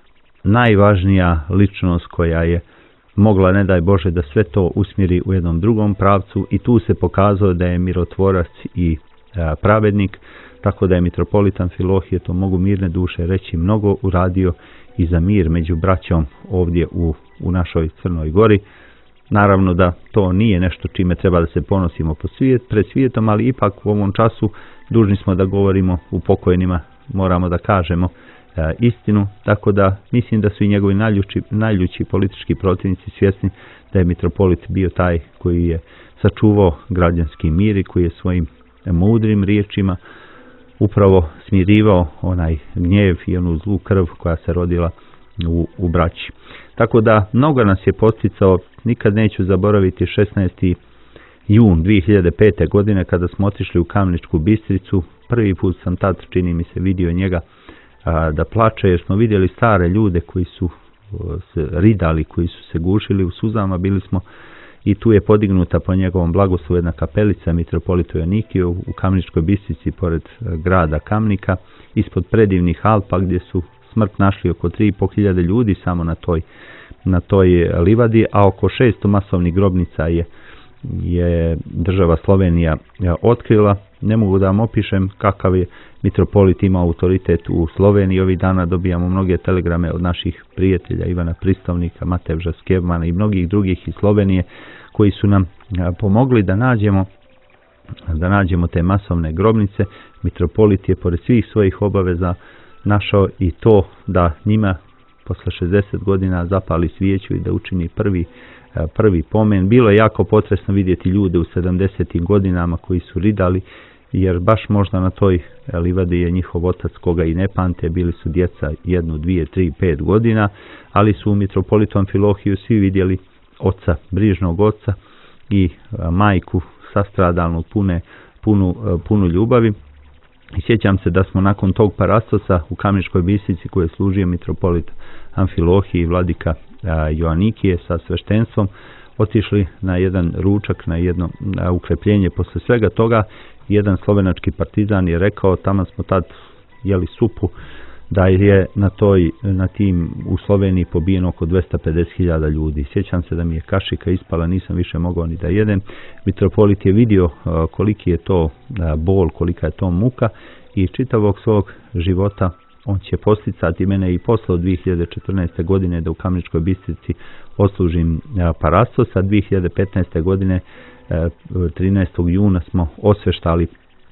S7: najvažnija ličnost koja je mogla, ne daj Bože, da sve to usmjeri u jednom drugom pravcu, i tu se pokazao da je mirotvorac i a, pravednik, tako da je mitropolit Amfilohije, to mogu mirne duše reći, mnogo uradio i za mir među braćom ovdje u, u našoj Crnoj Gori. Naravno da to nije nešto čime treba da se ponosimo po svijet, pred svijetom, ali ipak u ovom času dužni smo da govorimo u pokojnima, moramo da kažemo e, istinu, tako da mislim da su i njegovi najljući, najljući politički protivnici svjesni da je mitropolit bio taj koji je sačuvao građanski mir i koji je svojim mudrim riječima upravo smirivao onaj gnjev i onu zlu krv koja se rodila u, u braći. Tako da mnogo nas je posticao, nikad neću zaboraviti šesnaesti jun dvije hiljade pete godine kada smo otišli u Kamničku Bistricu. Prvi put sam tad, čini mi se, vidio njega a, da plače, jer smo vidjeli stare ljude koji su a, se ridali, koji su se gušili u suzama. Bili smo i tu je podignuta po njegovom blagoslovu jedna kapelica mitropolitu Joanikiju u Kamničkoj Bistrici pored grada Kamnika, ispod predivnih Alpa gdje su smrt našli oko tri i pol hiljade ljudi samo na toj, na toj livadi, a oko šesto masovnih grobnica je, je država Slovenija otkrila. Ne mogu da vam opišem kakav je mitropolit imao autoritet u Sloveniji. Ovih dana dobijamo mnoge telegrame od naših prijatelja Ivana Pristovnika, Matevža Skjevmana i mnogih drugih iz Slovenije koji su nam pomogli da nađemo da nađemo te masovne grobnice. Mitropolit je pored svih svojih obaveza našao i to da njima posle šezdeset godina zapali svijeću i da učini prvi prvi pomen. Bilo je jako potresno vidjeti ljude u sedamdesetim godinama koji su ridali, jer baš možda na toj livadi je njihov otac, koga i ne pamte, bili su djeca jednu, dvije, tri, pet godina, ali su u mitropolitu Amfilohiju svi vidjeli oca, brižnog oca i majku sastradalnu, pune, punu, punu ljubavi. I sjećam se da smo nakon tog parastosa u Kamničkoj Bistrici, koje je služio mitropolit Amfilohije i vladika Joanikije sa sveštenstvom, otišli na jedan ručak, na jedno na ukrepljenje. Posle svega toga jedan slovenački partizan je rekao, tamo smo tad jeli supu, da je na toj, na tim u Sloveniji pobijeno oko dvesta pedeset hiljada ljudi. Sjećam se da mi je kašika ispala, nisam više mogao ni da jedem. Mitropolit je vidio koliki je to bol, kolika je to muka i čitavog svog života on će posticati mene i posle od dvije hiljade četrnaeste godine da u Kamničkoj Bistrici odslužim parastos, a dvije hiljade petnaeste godine trinaestog juna smo osveštali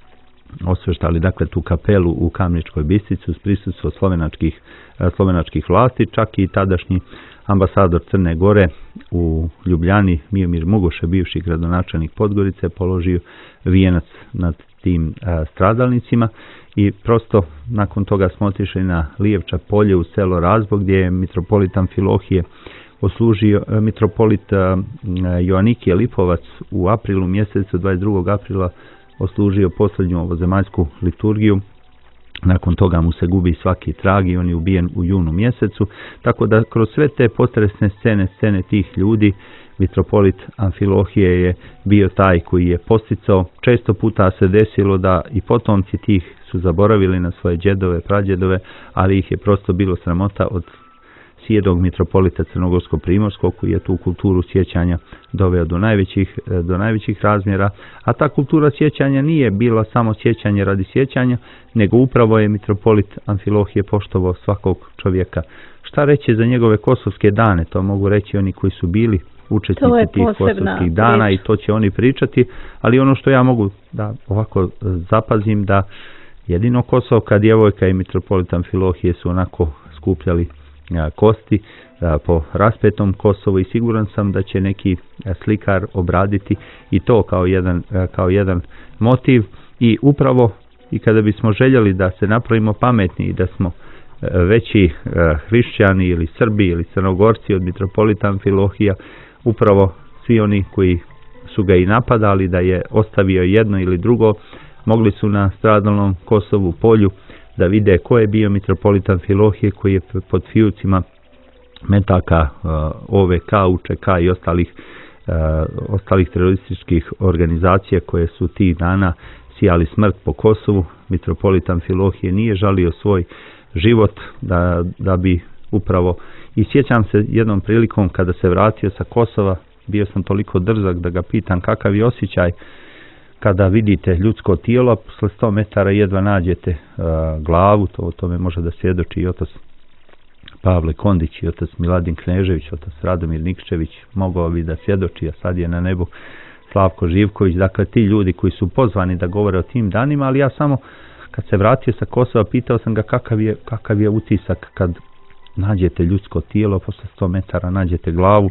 S7: osveštali dakle tu kapelu u Kamničkoj Bistrici uz prisustvo slovenačkih, slovenačkih vlasti, čak i tadašnji ambasador Crne Gore u Ljubljani, Miomir Mugoše, bivši gradonačelnik Podgorice, položio vijenac nad tim a, stradalnicima. I prosto nakon toga smo otišli na Lijevča polje u selo Razbog, gdje je mitropolit Amfilohije oslužio, mitropolit Joanikije Lipovac u aprilu mjesecu, dvadeset drugog aprila oslužio posljednju ovozemaljsku liturgiju. Nakon toga mu se gubi svaki trag i on je ubijen u junu mjesecu. Tako da kroz sve te potresne scene, scene tih ljudi, mitropolit Amfilohije je bio taj koji je posticao. Često puta se desilo da i potomci tih su zaboravili na svoje djedove, prađedove, ali ih je prosto bilo sramota od sjedog mitropolita Crnogorsko-Primorskog, koji je tu kulturu sjećanja doveo do najvećih, do najvećih razmjera. A ta kultura sjećanja nije bila samo sjećanje radi sjećanja, nego upravo je mitropolit Amfilohije poštovao svakog čovjeka. Šta reći za njegove kosovske dane, to mogu reći oni koji su bili učesnici tih kosovskih dana i to će oni pričati, ali ono što ja mogu da ovako zapazim, da jedino kosovka djevojka i mitropolit Amfilohije su onako skupljali a, kosti a, po raspetom Kosovu i siguran sam da će neki a, slikar obraditi i to kao jedan, a, kao jedan motiv. I upravo i kada bismo željeli da se napravimo pametni i da smo a, veći a, hrišćani ili Srbi ili Crnogorci od mitropolita Amfilohija, upravo svi oni koji su ga i napadali da je ostavio jedno ili drugo, mogli su na stradalnom Kosovu polju da vide ko je bio mitropolit Amfilohije, koji je pod fijucima metaka uh, O V K, U Č K i ostalih, uh, ostalih terorističkih organizacija koje su tih dana sijali smrt po Kosovu. Mitropolit Amfilohije nije žalio svoj život da, da bi upravo, i sjećam se jednom prilikom kada se vratio sa Kosova, bio sam toliko drzak da ga pitam kakav je osjećaj kada vidite ljudsko tijelo, posle sto metara jedva nađete uh, glavu. To o tome može da svjedoči i otac Pavle Kondić i otac Miladin Knežević, otac Radomir Nikčević, mogao bi da svjedoči, a sad je na nebu Slavko Živković. Dakle, ti ljudi koji su pozvani da govore o tim danima, ali ja samo kad se vratio sa Kosova pitao sam ga kakav je, kakav je utisak kad nađete ljudsko tijelo, posle sto metara nađete glavu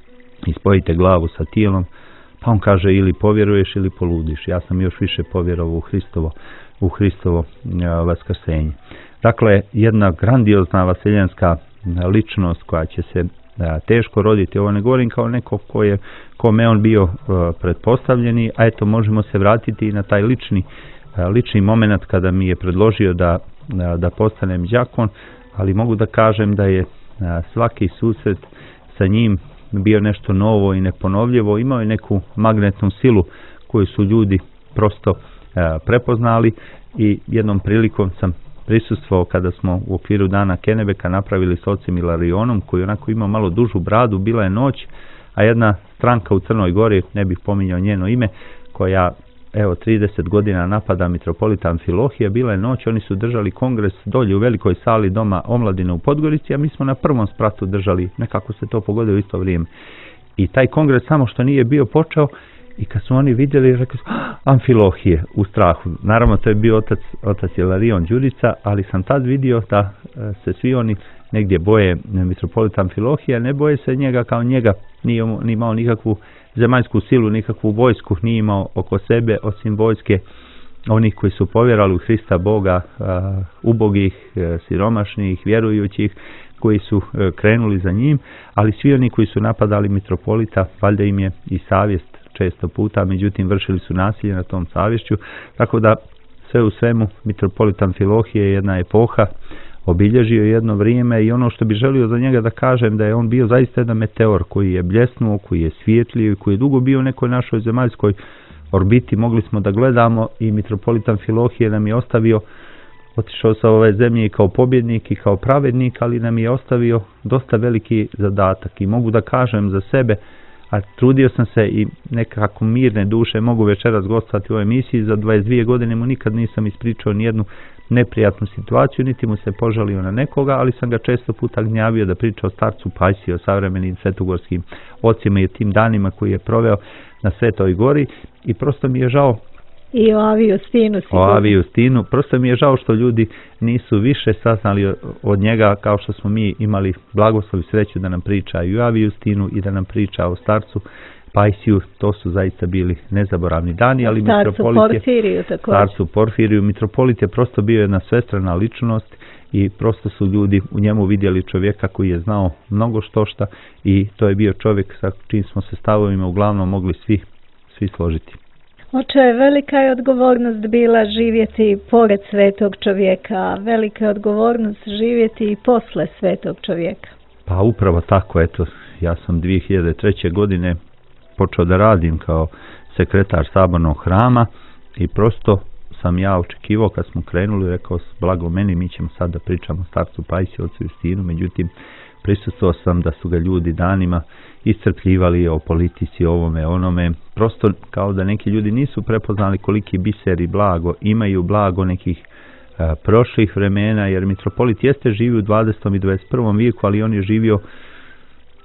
S7: i spojite glavu sa tijelom. Pa on kaže ili povjeruješ ili poludiš. Ja sam još više povjerovao u Hristovo, u Hristovo vaskrsenje. Dakle, jedna grandiozna vaseljenska ličnost koja će se a, teško roditi. Ovo ne govorim kao neko ko je, kome on bio a, pretpostavljeni, a eto možemo se vratiti i na taj lični, a, lični moment kada mi je predložio da, a, da postanem đakon, ali mogu da kažem da je a, svaki susret sa njim bio nešto novo i neponovljivo, imao je neku magnetnu silu koju su ljudi prosto e, prepoznali i jednom prilikom sam prisustvovao kada smo u okviru dana Kenebeka napravili s ocem Ilarionom, koji onako ima malo dužu bradu, bila je noć, a jedna stranka u Crnoj Gori, ne bih pominjao njeno ime, koja evo trideset godina napada mitropolita Amfilohija, bila je noć, oni su držali kongres dolje u velikoj sali doma omladine u Podgorici, a mi smo na prvom spratu držali, nekako se to pogodilo u isto vrijeme. I taj kongres samo što nije bio počeo, i kad su oni vidjeli, rekli su, Amfilohije, u strahu. Naravno, to je bio otac, otac Ilarion Đurica, ali sam tad vidio da se svi oni negdje boje mitropolita Amfilohija, ne boje se njega kao njega, nije, nije imao nikakvu zemaljsku silu, nikakvu vojsku nije imao oko sebe, osim vojske onih koji su povjerali u Hrista Boga, a, ubogih, a, siromašnih, vjerujućih, koji su a, krenuli za njim, ali svi oni koji su napadali mitropolita, valjda im je i savjest često puta, međutim vršili su nasilje na tom savješću, tako da sve u svemu mitropolit Amfilohije je jedna epoha, obilježio jedno vrijeme i ono što bi želio za njega da kažem da je on bio zaista jedan meteor koji je bljesnuo, koji je svijetlio i koji je dugo bio u nekoj našoj zemaljskoj orbiti, mogli smo da gledamo i mitropolit Amfilohije nam je ostavio, otišao sa ove zemlje i kao pobjednik i kao pravednik, ali nam je ostavio dosta veliki zadatak i mogu da kažem za sebe, a trudio sam se i nekako mirne duše mogu večeras gostovati u ovoj emisiji, za dvadeset dvije godine mu nikad nisam ispričao nijednu neprijatnu situaciju, niti mu se požalio na nekoga, ali sam ga često puta gnjavio da priča o starcu Pajsiji, o savremenim svetogorskim ocima i tim danima koji je proveo na Svetoj Gori i prosto mi je žao
S6: i o Avi Justinu.
S7: O Avi Justinu, prosto mi je žao što ljudi nisu više saznali od njega kao što smo mi imali blagoslov i sreću da nam priča i o Avi Justinu i da nam priča o starcu Pajsiju. To su zaista bili nezaboravni dani, ali
S6: starcu
S7: mitropolit je,
S6: Porfiriju,
S7: starcu Porfiriju, mitropolit je prosto bio jedna svestrana ličnost i prosto su ljudi u njemu vidjeli čovjeka koji je znao mnogo štošta i to je bio čovjek sa čim smo se stavovima uglavnom mogli svi, svi složiti.
S6: Oče, velika je odgovornost bila živjeti pored svetog čovjeka, velika je odgovornost živjeti i posle svetog čovjeka.
S7: Pa upravo tako, eto, ja sam dvije hiljade treće. godine počeo da radim kao sekretar sabornog hrama i prosto sam ja očekivao kad smo krenuli, rekao blago meni, mi ćemo sad da pričamo o starcu Pajsiju, ocu Justinu, međutim prisustvovao sam da su ga ljudi danima iscrpljivali o politici, ovome, onome, prosto kao da neki ljudi nisu prepoznali koliki biser i blago imaju, blago nekih a, prošlih vremena, jer mitropolit jeste živio u dvadesetom i dvadeset prvom vijeku, ali on je živio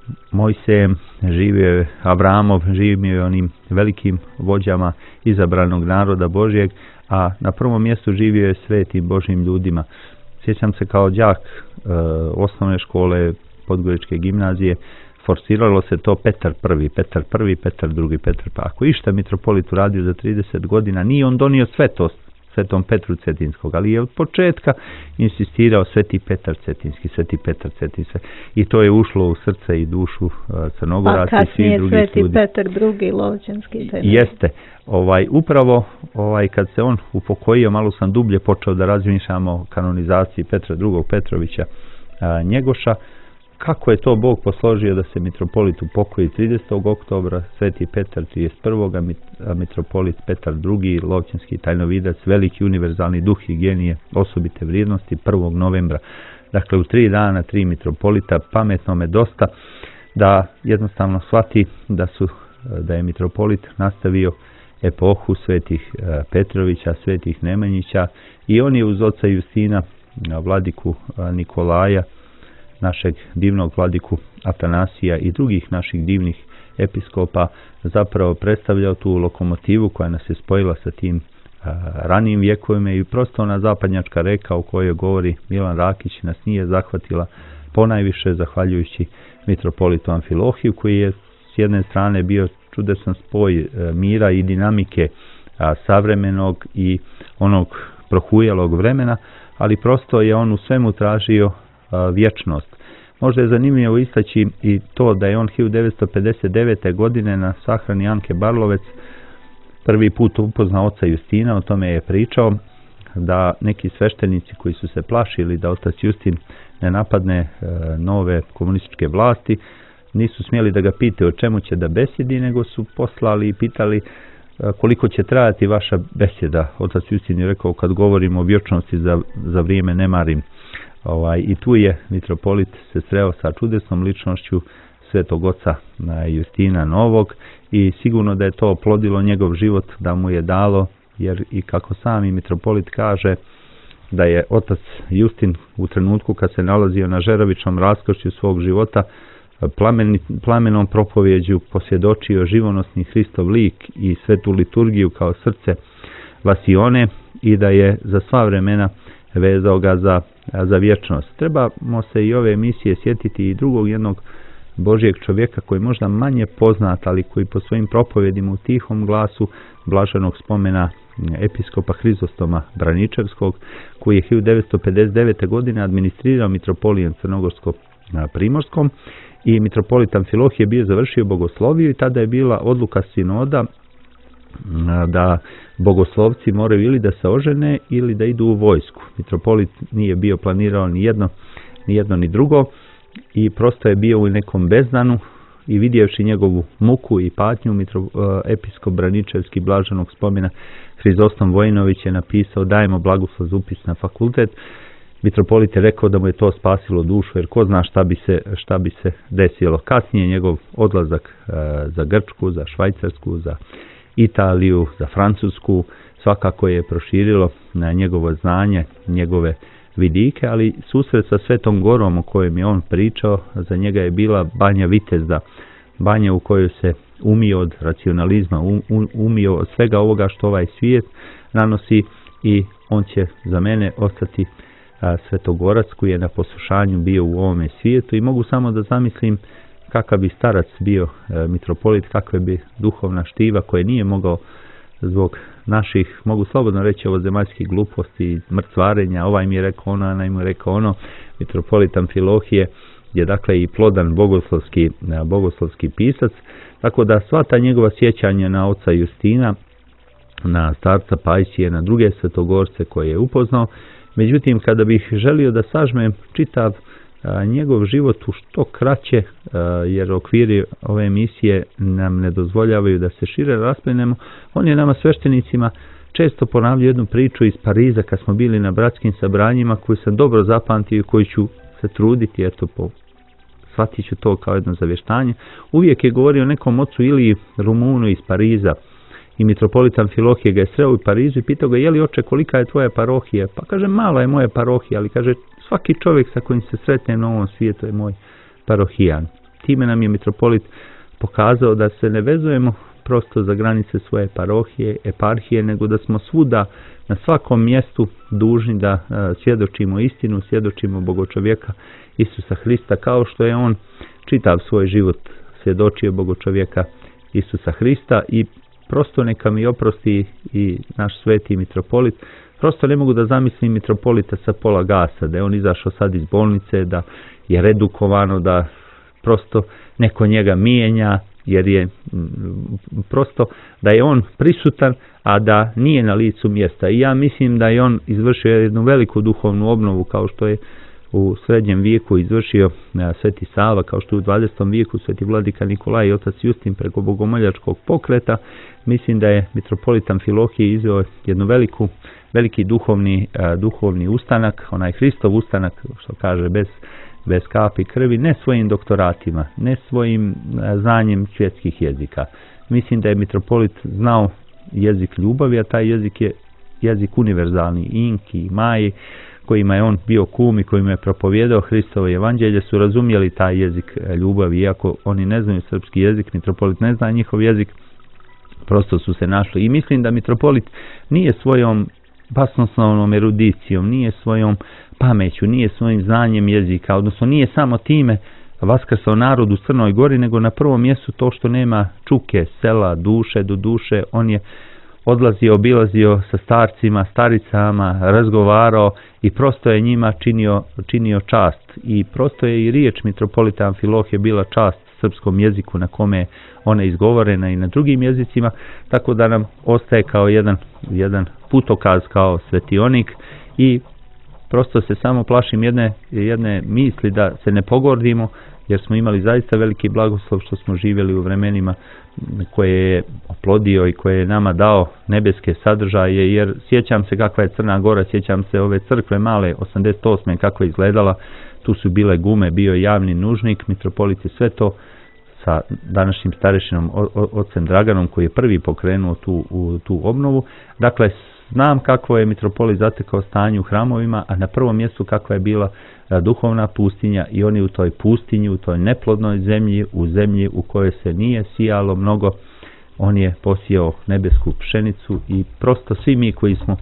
S7: Mojsijem, živio je Avramov, živio je onim velikim vođama izabranog naroda Božjeg, a na prvom mjestu živio je svetim Božjim ljudima. Sjećam se kao đak e, osnovne škole, Podgoričke gimnazije, forsiralo se to Petar prvi, Petar prvi, Petar drugi, Petar pa. Ako išta mitropolit uradio za trideset godina, nije on donio svetost Svetom Petru Cetinskog, ali je od početka insistirao Sveti Petar Cetinski, Sveti Petar Cetinski, i to je ušlo u srce i dušu uh, Crnogoraca i svih drugih ljudi.
S6: A kasnije Sveti Petar drugi Lovćanski.
S7: Jeste, ovaj, upravo ovaj, kad se on upokojio, malo sam dublje počeo da razmišljam o kanonizaciji Petra drugog Petrovića uh, Njegoša, kako je to Bog posložio da se mitropolit upokoji tridesetog oktobra, Sveti Petar trideset prvog, a mitropolit Petar drugi, Lovćanski tajnovidac, veliki univerzalni duh i genije, osobite vrijednosti prvog novembra. Dakle, u tri dana, tri mitropolita, pametno me dosta da jednostavno shvati da, su, da je mitropolit nastavio epohu Svetih Petrovića, Svetih Nemanjića, i on je uz oca Justina, vladiku Nikolaja, našeg divnog vladiku Atanasija i drugih naših divnih episkopa, zapravo predstavljao tu lokomotivu koja nas je spojila sa tim a, ranijim vjekovima, i prosto ona zapadnjačka reka o kojoj govori Milan Rakić nas nije zahvatila ponajviše zahvaljujući mitropolitu Amfilohiju, koji je s jedne strane bio čudesan spoj a, mira i dinamike a, savremenog i onog prohujalog vremena, ali prosto je on u svemu tražio vječnost. Možda je zanimljivo istaći i to da je on hiljadu devetsto pedeset devete. godine na sahrani Anke Barlovec prvi put upoznao oca Justina, o tome je pričao, da neki sveštenici koji su se plašili da otac Justin ne napadne e, nove komunističke vlasti, nisu smjeli da ga pite o čemu će da besjedi, nego su poslali i pitali e, koliko će trajati vaša besjeda. Otac Justin je rekao, kad govorimo o vječnosti, za, za vrijeme ne marim. Ovaj, I tu je mitropolit se sreo sa čudesnom ličnošću Svetog oca Justina Novog, i sigurno da je to oplodilo njegov život, da mu je dalo, jer i kako sami mitropolit kaže, da je otac Justin u trenutku kad se nalazio na žerovičnom raskršću svog života, plameni, plamenom propovjeđu posvjedočio živonosni Hristov lik i svetu liturgiju kao srce vasione, i da je za sva vremena vezao ga za, za vječnost. Trebamo se i ove emisije sjetiti i drugog jednog Božjeg čovjeka koji je možda manje poznat, ali koji po svojim propovjedima u tihom glasu blaženog spomena episkopa Hrizostoma Braničevskog, koji je hiljadu devetsto pedeset devete. godine administrirao mitropolijem Crnogorsko-Primorskom, i mitropolit Amfilohije bio završio bogosloviju, i tada je bila odluka sinoda da bogoslovci moraju ili da se ožene ili da idu u vojsku. Mitropolit nije bio planirao ni jedno ni jedno ni drugo, i prosto je bio u nekom bezdanu, i vidjevši njegovu muku i patnju, mitro, episkop Braničevski blaženog spomena Hrizostom Vojinović je napisao dajemo blagoslov za upis na fakultet. Mitropolit je rekao da mu je to spasilo dušu, jer ko zna šta bi se, šta bi se desilo. Kasnije njegov odlazak e, za Grčku, za Švajcarsku, za Italiju, za Francusku, svakako je proširilo na njegovo znanje, njegove vidike, ali susret sa Svetom Gorom o kojem je on pričao, za njega je bila banja Vitezda, banja u kojoj se umio od racionalizma, um, umio od svega ovoga što ovaj svijet nanosi, i on će za mene ostati a, Svetogorac koji je na poslušanju bio u ovome svijetu, i mogu samo da zamislim kakav bi starac bio e, mitropolit, kakve bi duhovna štiva koje nije mogao zbog naših, mogu slobodno reći, ovo zemaljskih gluposti, mrcvarenja, ovaj mi je rekao ono, onaj mu je rekao ono. Mitropolit Amfilohije je dakle i plodan bogoslovski, bogoslovski pisac, tako da sva ta njegova sjećanja na oca Justina, na starca Pajsije, na druge svetogorce koje je upoznao. Međutim, kada bih želio da sažmem čitav a, njegov život u što kraće, a, jer okviri ove emisije nam ne dozvoljavaju da se šire rasplinemo, on je nama sveštenicima često ponavljao jednu priču iz Pariza kad smo bili na bratskim sabranjima, koju sam dobro zapamtio i koju ću se truditi, eto, po, shvatit ću to kao jedno zavještanje. Uvijek je govorio o nekom ocu ili Rumunu iz Pariza, i mitropolit Amfilohije ga je sreo u Parizu i pitao ga, je li oče, kolika je tvoja parohija? Pa kaže, mala je moja parohija, ali kaže, svaki čovjek sa kojim se sretnem na ovom svijetu je moj parohijan. time nam je mitropolit pokazao da se ne vezujemo prosto za granice svoje parohije, eparhije, nego da smo svuda na svakom mjestu dužni da uh, svjedočimo istinu, svjedočimo Bogočovjeka Isusa Hrista, kao što je on čitav svoj život svjedočio Bogočovjeka Isusa Hrista. I prosto neka mi oprosti i naš sveti mitropolit, prosto ne mogu da zamislim mitropolita sa pola gasa, da je on izašao sad iz bolnice, da je redukovano, da prosto neko njega mijenja, jer je prosto da je on prisutan, a da nije na licu mjesta. I ja mislim da je on izvršio jednu veliku duhovnu obnovu, kao što je u srednjem vijeku izvršio Sveti Sava, kao što je u dvadesetom vijeku Sveti Vladika Nikolaj i otac Justin preko bogomoljačkog pokreta. Mislim da je mitropolit Amfilohije izveo jednu veliku, veliki duhovni, duhovni ustanak, onaj Hristov ustanak, što kaže, bez bez kapi krvi, ne svojim doktoratima, ne svojim znanjem svjetskih jezika. Mislim da je mitropolit znao jezik ljubavi, a taj jezik je jezik univerzalni. Inki, Maji, kojima je on bio kum i kojima je propovijedao Hristovo evanđelje, su razumjeli taj jezik ljubavi. Iako oni ne znaju srpski jezik, mitropolit ne zna njihov jezik, prosto su se našli. I mislim da mitropolit nije svojom basnoslovnom erudicijom, nije svojom pameću, nije svojim znanjem jezika, odnosno nije samo time vaskrsao narod u Crnoj Gori, nego na prvom mjestu to što nema čuke, sela, duše do duše. On je odlazio, obilazio sa starcima, staricama, razgovarao i prosto je njima činio, činio čast. I prosto je i riječ mitropolita Amfilohije bila čast srpskom jeziku na kome je ona izgovorena i na drugim jezicima, tako da nam ostaje kao jedan, jedan putokaz, kao svetionik. I prosto se samo plašim jedne, jedne misli da se ne pogordimo, jer smo imali zaista veliki blagoslov što smo živjeli u vremenima koje je oplodio i koje je nama dao nebeske sadržaje, jer sjećam se kakva je Crna Gora, sjećam se ove crkve male osamdeset osme kako je izgledala, tu su bile gume, bio je javni nužnik, mitropolit je sve to sa današnjim starešinom ocem Draganom, koji je prvi pokrenuo tu, u, tu obnovu. Dakle, znam kako je mitropolit zatekao stanje u hramovima, a na prvom mjestu kakva je bila duhovna pustinja, i oni u toj pustinji, u toj neplodnoj zemlji, u zemlji u kojoj se nije sijalo mnogo, on je posijao nebesku pšenicu. I prosto svi mi koji smo,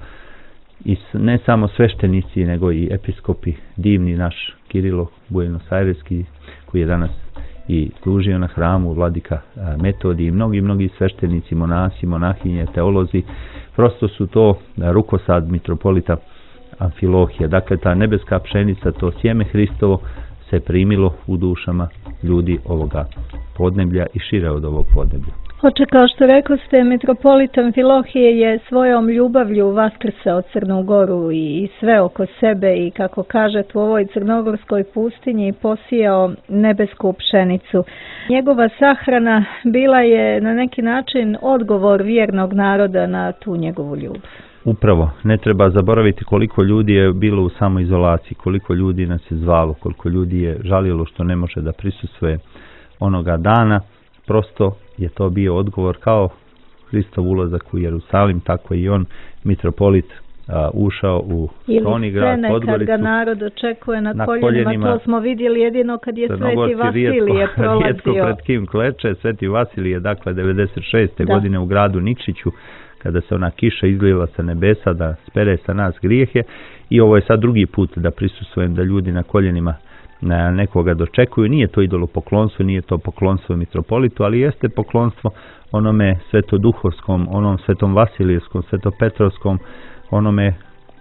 S7: i ne samo sveštenici, nego i episkopi, divni naš Kirilo Buenos-Aireski, koji je danas i služio na hramu, vladika Metodij, i mnogi, mnogi sveštenici, monasi, monahinje, teolozi, prosto su to rukosad mitropolita Amfilohije. Dakle, ta nebeska pšenica, to sjeme Hristovo se primilo u dušama ljudi ovoga podneblja i šire od ovog podneblja.
S6: Oče, kao što rekao ste, mitropolit Amfilohije je svojom ljubavlju vaskrsao Crnu Goru i sve oko sebe, i kako kažete, u ovoj crnogorskoj pustinji posijao nebesku pšenicu. Njegova sahrana bila je na neki način odgovor vjernog naroda na tu njegovu ljubav.
S7: Upravo, ne treba zaboraviti koliko ljudi je bilo u samoizolaciji, koliko ljudi nas je zvalo, koliko ljudi je žalilo što ne može da prisustvuje onoga dana. Prosto je to bio odgovor, kao Hristov ulazak u Jerusalim, tako i on, mitropolit, a, ušao u Cronigrad, Podgoricu. Ili scene kad ga narod očekuje na, na koljenima, koljenima, to smo vidjeli jedino kad je Sveti Vasilije prolazio. Rijetko pred kim kleče, Sveti Vasilije, dakle devedeset šeste Da. godine u gradu Nikšiću, kada se ona kiša izlila sa nebesa da spere sa nas grijehe. I ovo je sad drugi put da prisustvujem, da ljudi na koljenima na nekoga dočekuju. Nije to idolopoklonstvo, nije to poklonstvo mitropolitu, ali jeste poklonstvo onome svetoduhovskom, onom svetom Vasilijskom, svetopetrovskom, onome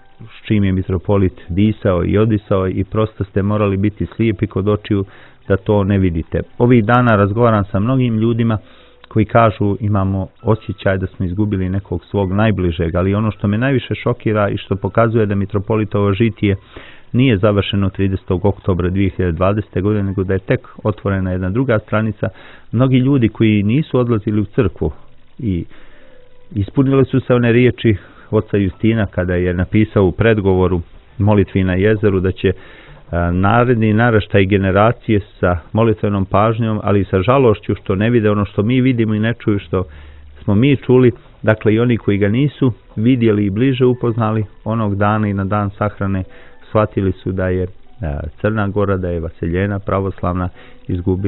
S7: s čim je mitropolit disao i odisao, i prosto ste morali biti slijepi kod očiju da to ne vidite. Ovih dana razgovaram sa mnogim ljudima koji kažu, imamo osjećaj da smo izgubili nekog svog najbližeg, ali ono što me najviše šokira i što pokazuje da mitropolitovo žitije nije završeno tridesetog oktobra dvije hiljade dvadesete. godine, nego da je tek otvorena jedna druga stranica. Mnogi ljudi koji nisu odlazili u crkvu i ispunile su se one riječi oca Justina kada je napisao u predgovoru molitvi na jezeru da će naredni naraštaj generacije sa molitvenom pažnjom, ali i sa žalošću što ne vide ono što mi vidimo i ne čuju što smo mi čuli. Dakle, i oni koji ga nisu vidjeli i bliže upoznali onog dana i na dan sahrane, shvatili su da je Crna Gora, da je vaseljena pravoslavna izgubila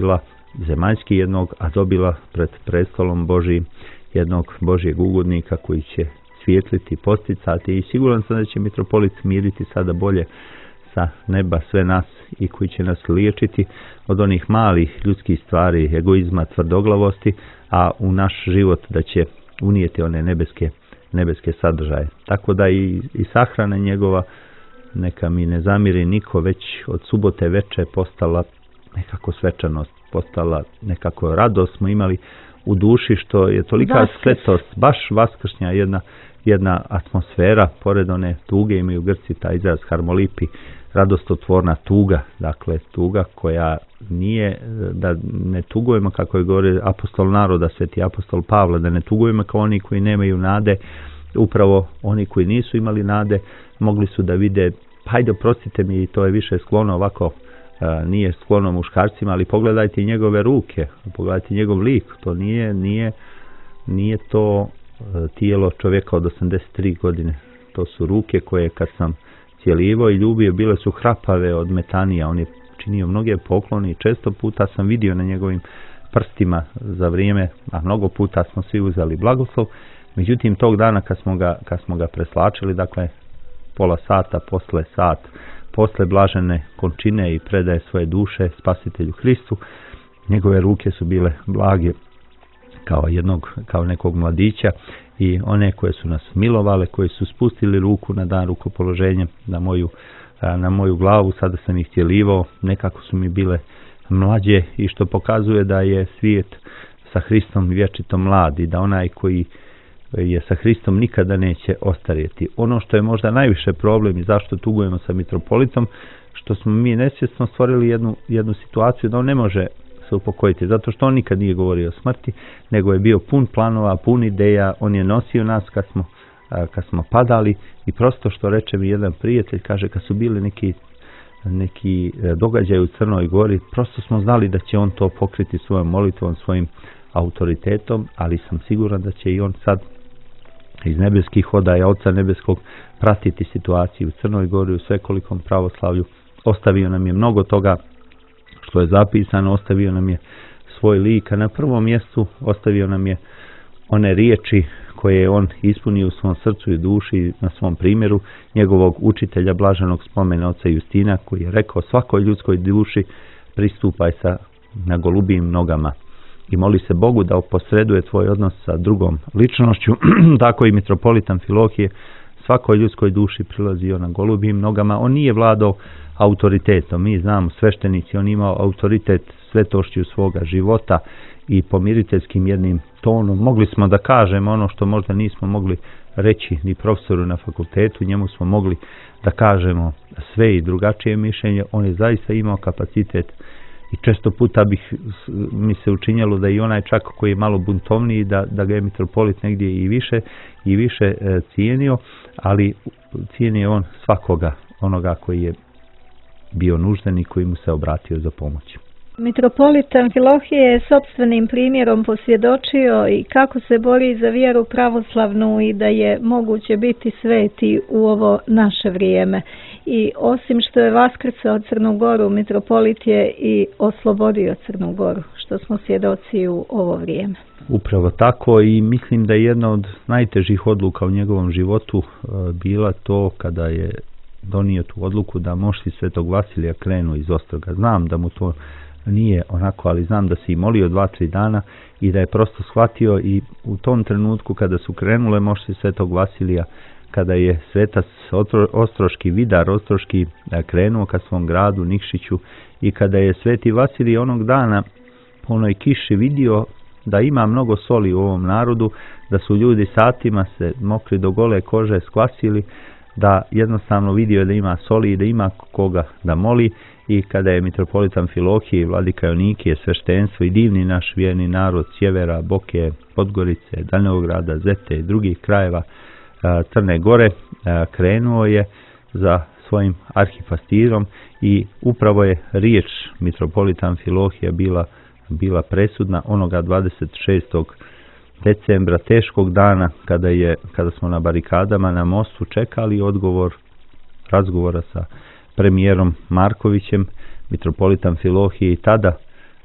S7: zemaljski jednog, a dobila pred prestolom Božijim jednog Božijeg ugodnika koji će svijetliti, posticati i siguran sam da će mitropolit smiriti sada bolje sa neba sve nas i koji će nas liječiti od onih malih ljudskih stvari, egoizma, tvrdoglavosti, a u naš život da će unijeti one nebeske, nebeske sadržaje. Tako da i, i sahrana njegova, neka mi ne zamiri niko, već od subote veče postala nekako svečanost, postala nekako radost smo imali u duši, što je tolika Vaskrs. svetost, baš vaskršnja jedna, jedna atmosfera, pored one tuge, imaju Grci taj izraz harmolipi, radostotvorna tuga, dakle tuga koja nije, da ne tugujemo kako je govori apostol naroda, sveti apostol Pavle, da ne tugujemo kao oni koji nemaju nade, upravo oni koji nisu imali nade mogli su da vide, hajde oprostite mi, to je više sklono ovako, nije sklono muškarcima, ali pogledajte njegove ruke, pogledajte njegov lik, to nije, nije, nije to tijelo čovjeka od osamdeset tri godine, to su ruke koje kad sam cijelivao i ljubio, bile su hrapave od metanija, on je činio mnoge poklone i često puta sam vidio na njegovim prstima za vrijeme, a mnogo puta smo svi uzeli blagoslov, međutim tog dana kad smo ga, kad smo ga preslačili, dakle pola sata, posle sat, posle blažene končine i predaje svoje duše Spasitelju Hristu, njegove ruke su bile blage kao jednog, kao nekog mladića i one koje su nas milovale, koje su spustili ruku na dan rukopoloženja na moju, na moju glavu, sada sam ih cijelivao, nekako su mi bile mlađe i što pokazuje da je svijet sa Hristom vječito mlad i da onaj koji je sa Hristom nikada neće ostarjeti. Ono što je možda najviše problem i zašto tugujemo sa mitropolitom, što smo mi nesvjesno stvorili jednu, jednu situaciju da on ne može se upokojiti, zato što on nikad nije govorio o smrti, nego je bio pun planova, pun ideja, on je nosio nas kad smo, kad smo padali i prosto što reče mi jedan prijatelj, kaže kad su bili neki, neki događaj u Crnoj Gori, prosto smo znali da će on to pokriti svojom molitvom, svojim autoritetom, ali sam siguran da će i on sad iz nebeskih odaja Oca Nebeskog pratiti situaciju u Crnoj Gori, u svekolikom pravoslavlju. Ostavio nam je mnogo toga što je zapisano, ostavio nam je svoj lik, a na prvom mjestu ostavio nam je one riječi koje je on ispunio u svom srcu i duši na svom primjeru njegovog učitelja blaženog spomena oca Justina, koji je rekao svakoj ljudskoj duši pristupaj sa na golubim nogama i moli se Bogu da posreduje tvoj odnos sa drugom ličnošću. Tako i mitropolit Amfilohije svakoj ljudskoj duši prilazio na golubim nogama. On nije vladao autoritetom, mi znamo sveštenici, on imao autoritet svetošću svoga života i pomiriteljskim jednim tonom. Mogli smo da kažemo ono što možda nismo mogli reći ni profesoru na fakultetu, njemu smo mogli da kažemo sve i drugačije mišljenje. On je zaista imao kapacitet i često puta bih mi se učinjalo da i onaj čak koji je malo buntovniji, da, da ga je mitropolit negdje i više i više e, cijenio, ali cijenio on svakoga onoga koji je bio nuždan i koji mu se obratio za pomoć.
S6: Mitropolit Amfilohije je sopstvenim primjerom posvjedočio i kako se bori za vjeru pravoslavnu i da je moguće biti sveti u ovo naše vrijeme. I osim što je vaskrcao Crnu Goru, mitropolit je i oslobodio Crnu Goru, što smo svjedoci u ovo vrijeme.
S7: Upravo tako i mislim da je jedna od najtežih odluka u njegovom životu bila to kada je donio tu odluku da mošti Svetog Vasilija krenu iz Ostroga. Znam da mu to nije onako, ali znam da se i molio dva, tri dana i da je prosto shvatio i u tom trenutku kada su krenule mošti Svetog Vasilija, kada je svetac Ostroški Vidar, Ostroški krenuo ka svom gradu Nikšiću i kada je Sveti Vasilij onog dana po onoj kiši vidio da ima mnogo soli u ovom narodu, da su ljudi satima se mokri do gole kože skvasili, da jednostavno vidio da ima soli i da ima koga da moli. I kada je mitropolit Amfilohije i vladika Jonikije, sveštenstvo i divni naš vjerni narod sjevera, Boke, Podgorice, Daljnograda, Zete i drugih krajeva Crne Gore krenuo je za svojim arhipastirom i upravo je riječ mitropolita Amfilohija bila, bila presudna onoga dvadeset šestog decembra, teškog dana kada, je, kada smo na barikadama na mostu čekali odgovor razgovora sa premijerom Markovićem. Mitropolit Amfilohije i tada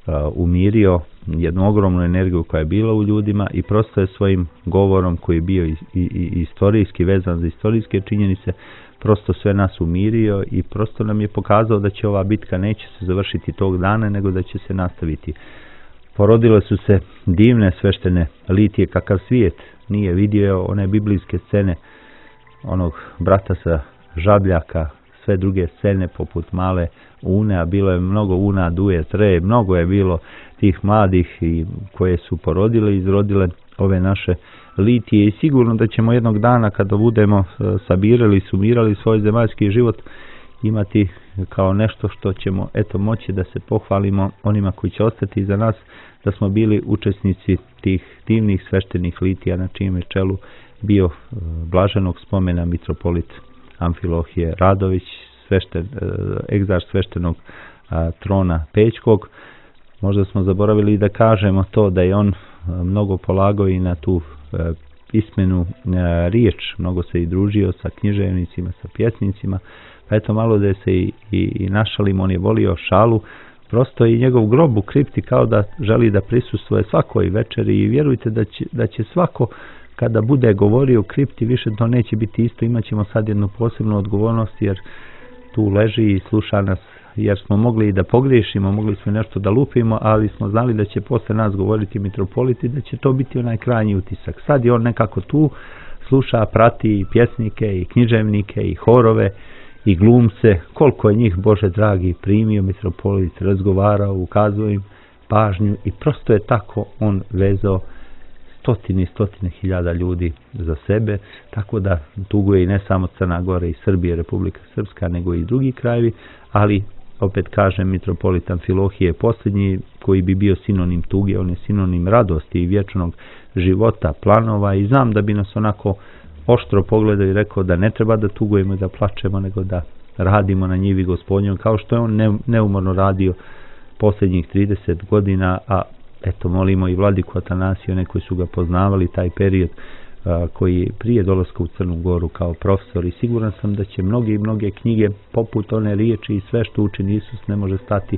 S7: umirio jednu ogromnu energiju koja je bila u ljudima i prosto je svojim govorom koji je bio i, i, i istorijski vezan za istorijske činjenice prosto sve nas umirio i prosto nam je pokazao da će ova bitka neće se završiti tog dana nego da će se nastaviti. Porodile su se divne sveštene litije kakav svijet nije vidio, one biblijske scene onog brata sa žabljaka, sve druge scene poput male une, a bilo je mnogo una, duje, tre, mnogo je bilo tih mladih i koje su porodile i izrodile ove naše litije i sigurno da ćemo jednog dana kada budemo sabirali i sumirali svoj zemaljski život imati kao nešto što ćemo eto moći da se pohvalimo onima koji će ostati iza nas da smo bili učesnici tih divnih sveštenih litija na čijem je čelu bio blaženog spomena mitropolit Amfilohije Radović, svešten, egzarh sveštenog a, trona Pećkog. Možda smo zaboravili da kažemo to da je on a, mnogo polagao i na tu a, pismenu a, riječ, mnogo se i družio sa književnicima, sa pjesnicima, pa eto malo da se i, i, i našalimo, on je volio šalu, prosto i njegov grob u kripti kao da želi da prisustvuje svakoj večeri i vjerujte da će, da će svako kada bude govorio u kripti više to neće biti isto, imat ćemo sad jednu posebnu odgovornost jer tu leži i sluša nas, jer smo mogli i da pogriješimo, mogli smo nešto da lupimo, ali smo znali da će posle nas govoriti mitropolit i da će to biti onaj krajnji utisak. Sad je on nekako tu, sluša, prati i pjesnike i književnike i horove i glumce, koliko je njih, Bože dragi, primio mitropolit, razgovarao, ukazao im pažnju i prosto je tako on vezao stotine i stotine hiljada ljudi za sebe, tako da tuguje i ne samo Crna Gora i Srbije, Republika Srpska, nego i drugi krajevi, ali opet kažem, mitropolit Amfilohije je posljednji koji bi bio sinonim tuge, on je sinonim radosti i vječnog života, planova i znam da bi nas onako oštro pogledao i rekao da ne treba da tugujemo i da plačemo, nego da radimo na njivi Gospodnjom, kao što je on neumorno radio posljednjih trideset godina, a eto molimo i vladiku Atanasiju, one koji su ga poznavali taj period a, koji prije dolaska u Crnu Goru kao profesor i siguran sam da će mnoge i mnoge knjige poput one riječi i sve što učini Isus ne može stati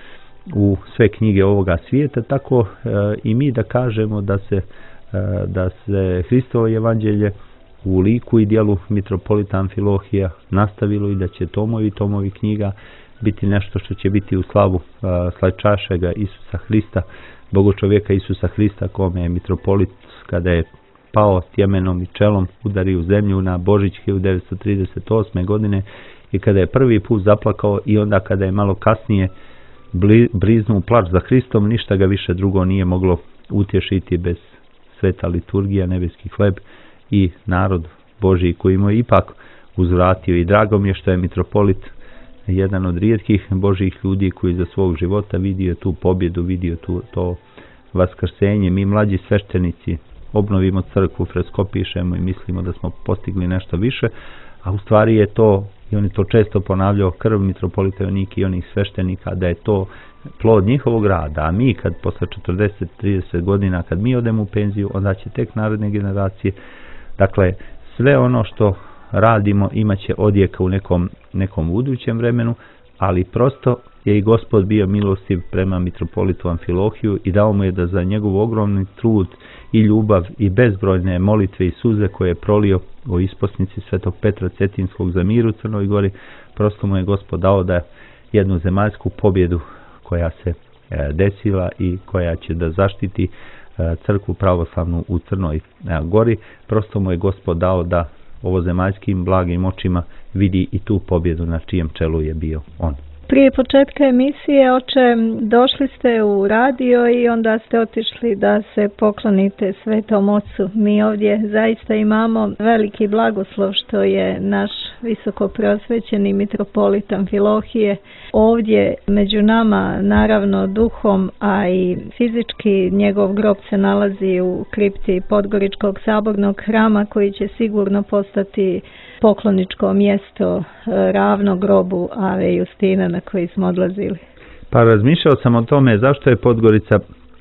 S7: u sve knjige ovoga svijeta, tako a, i mi da kažemo da se, a, da se Hristovo evanđelje u liku i dijelu mitropolita Amfilohija nastavilo i da će tomovi tomovi knjiga biti nešto što će biti u slavu slačašega Isusa Hrista, Bogočovjeka Isusa Hrista, kome je mitropolit kada je pao tjemenom i čelom udari u zemlju na Božić hiljadu devetsto trideset osme godine i kada je prvi put zaplakao i onda kada je malo kasnije briznuo plač za Hristom, ništa ga više drugo nije moglo utješiti bez sveta liturgija, nebeski hleb i narod Božji koji mu je ipak uzvratio i drago mi je što je mitropolit jedan od rijetkih Božjih ljudi koji za svog života vidio tu pobjedu, vidio tu, to vaskrsenje. Mi mlađi sveštenici obnovimo crkvu, freskopišemo i mislimo da smo postigli nešto više, a u stvari je to, i on je to često ponavljao, krv mitropolita Jonike i onih sveštenika, da je to plod njihovog rada, a mi kad posle četrdeset do trideset godina, kad mi odemo u penziju, onda će tek naredne generacije, dakle sve ono što radimo imat će odjeka u nekom, nekom budućem vremenu, ali prosto je i Gospod bio milostiv prema mitropolitu Amfilohiju i dao mu je da za njegov ogromni trud i ljubav i bezbrojne molitve i suze koje je prolio o isposnici Svetog Petra Cetinskog za mir u Crnoj Gori, prosto mu je Gospod dao da jednu zemaljsku pobjedu koja se e, desila i koja će da zaštiti e, crkvu pravoslavnu u Crnoj e, Gori, prosto mu je Gospod dao da ovozemaljskim blagim očima vidi i tu pobjedu na čijem čelu je bio on.
S6: Prije početka emisije, oče, došli ste u radio i onda ste otišli da se poklonite Svetom Ocu. Mi ovdje zaista imamo veliki blagoslov što je naš visoko preosvećeni mitropolit Amfilohije ovdje među nama, naravno duhom, a i fizički. Njegov grob se nalazi u kripti Podgoričkog sabornog hrama koji će sigurno postati pokloničko mjesto ravno grobu Ave Justina na koji smo odlazili.
S7: Pa razmišljao sam o tome zašto je Podgorica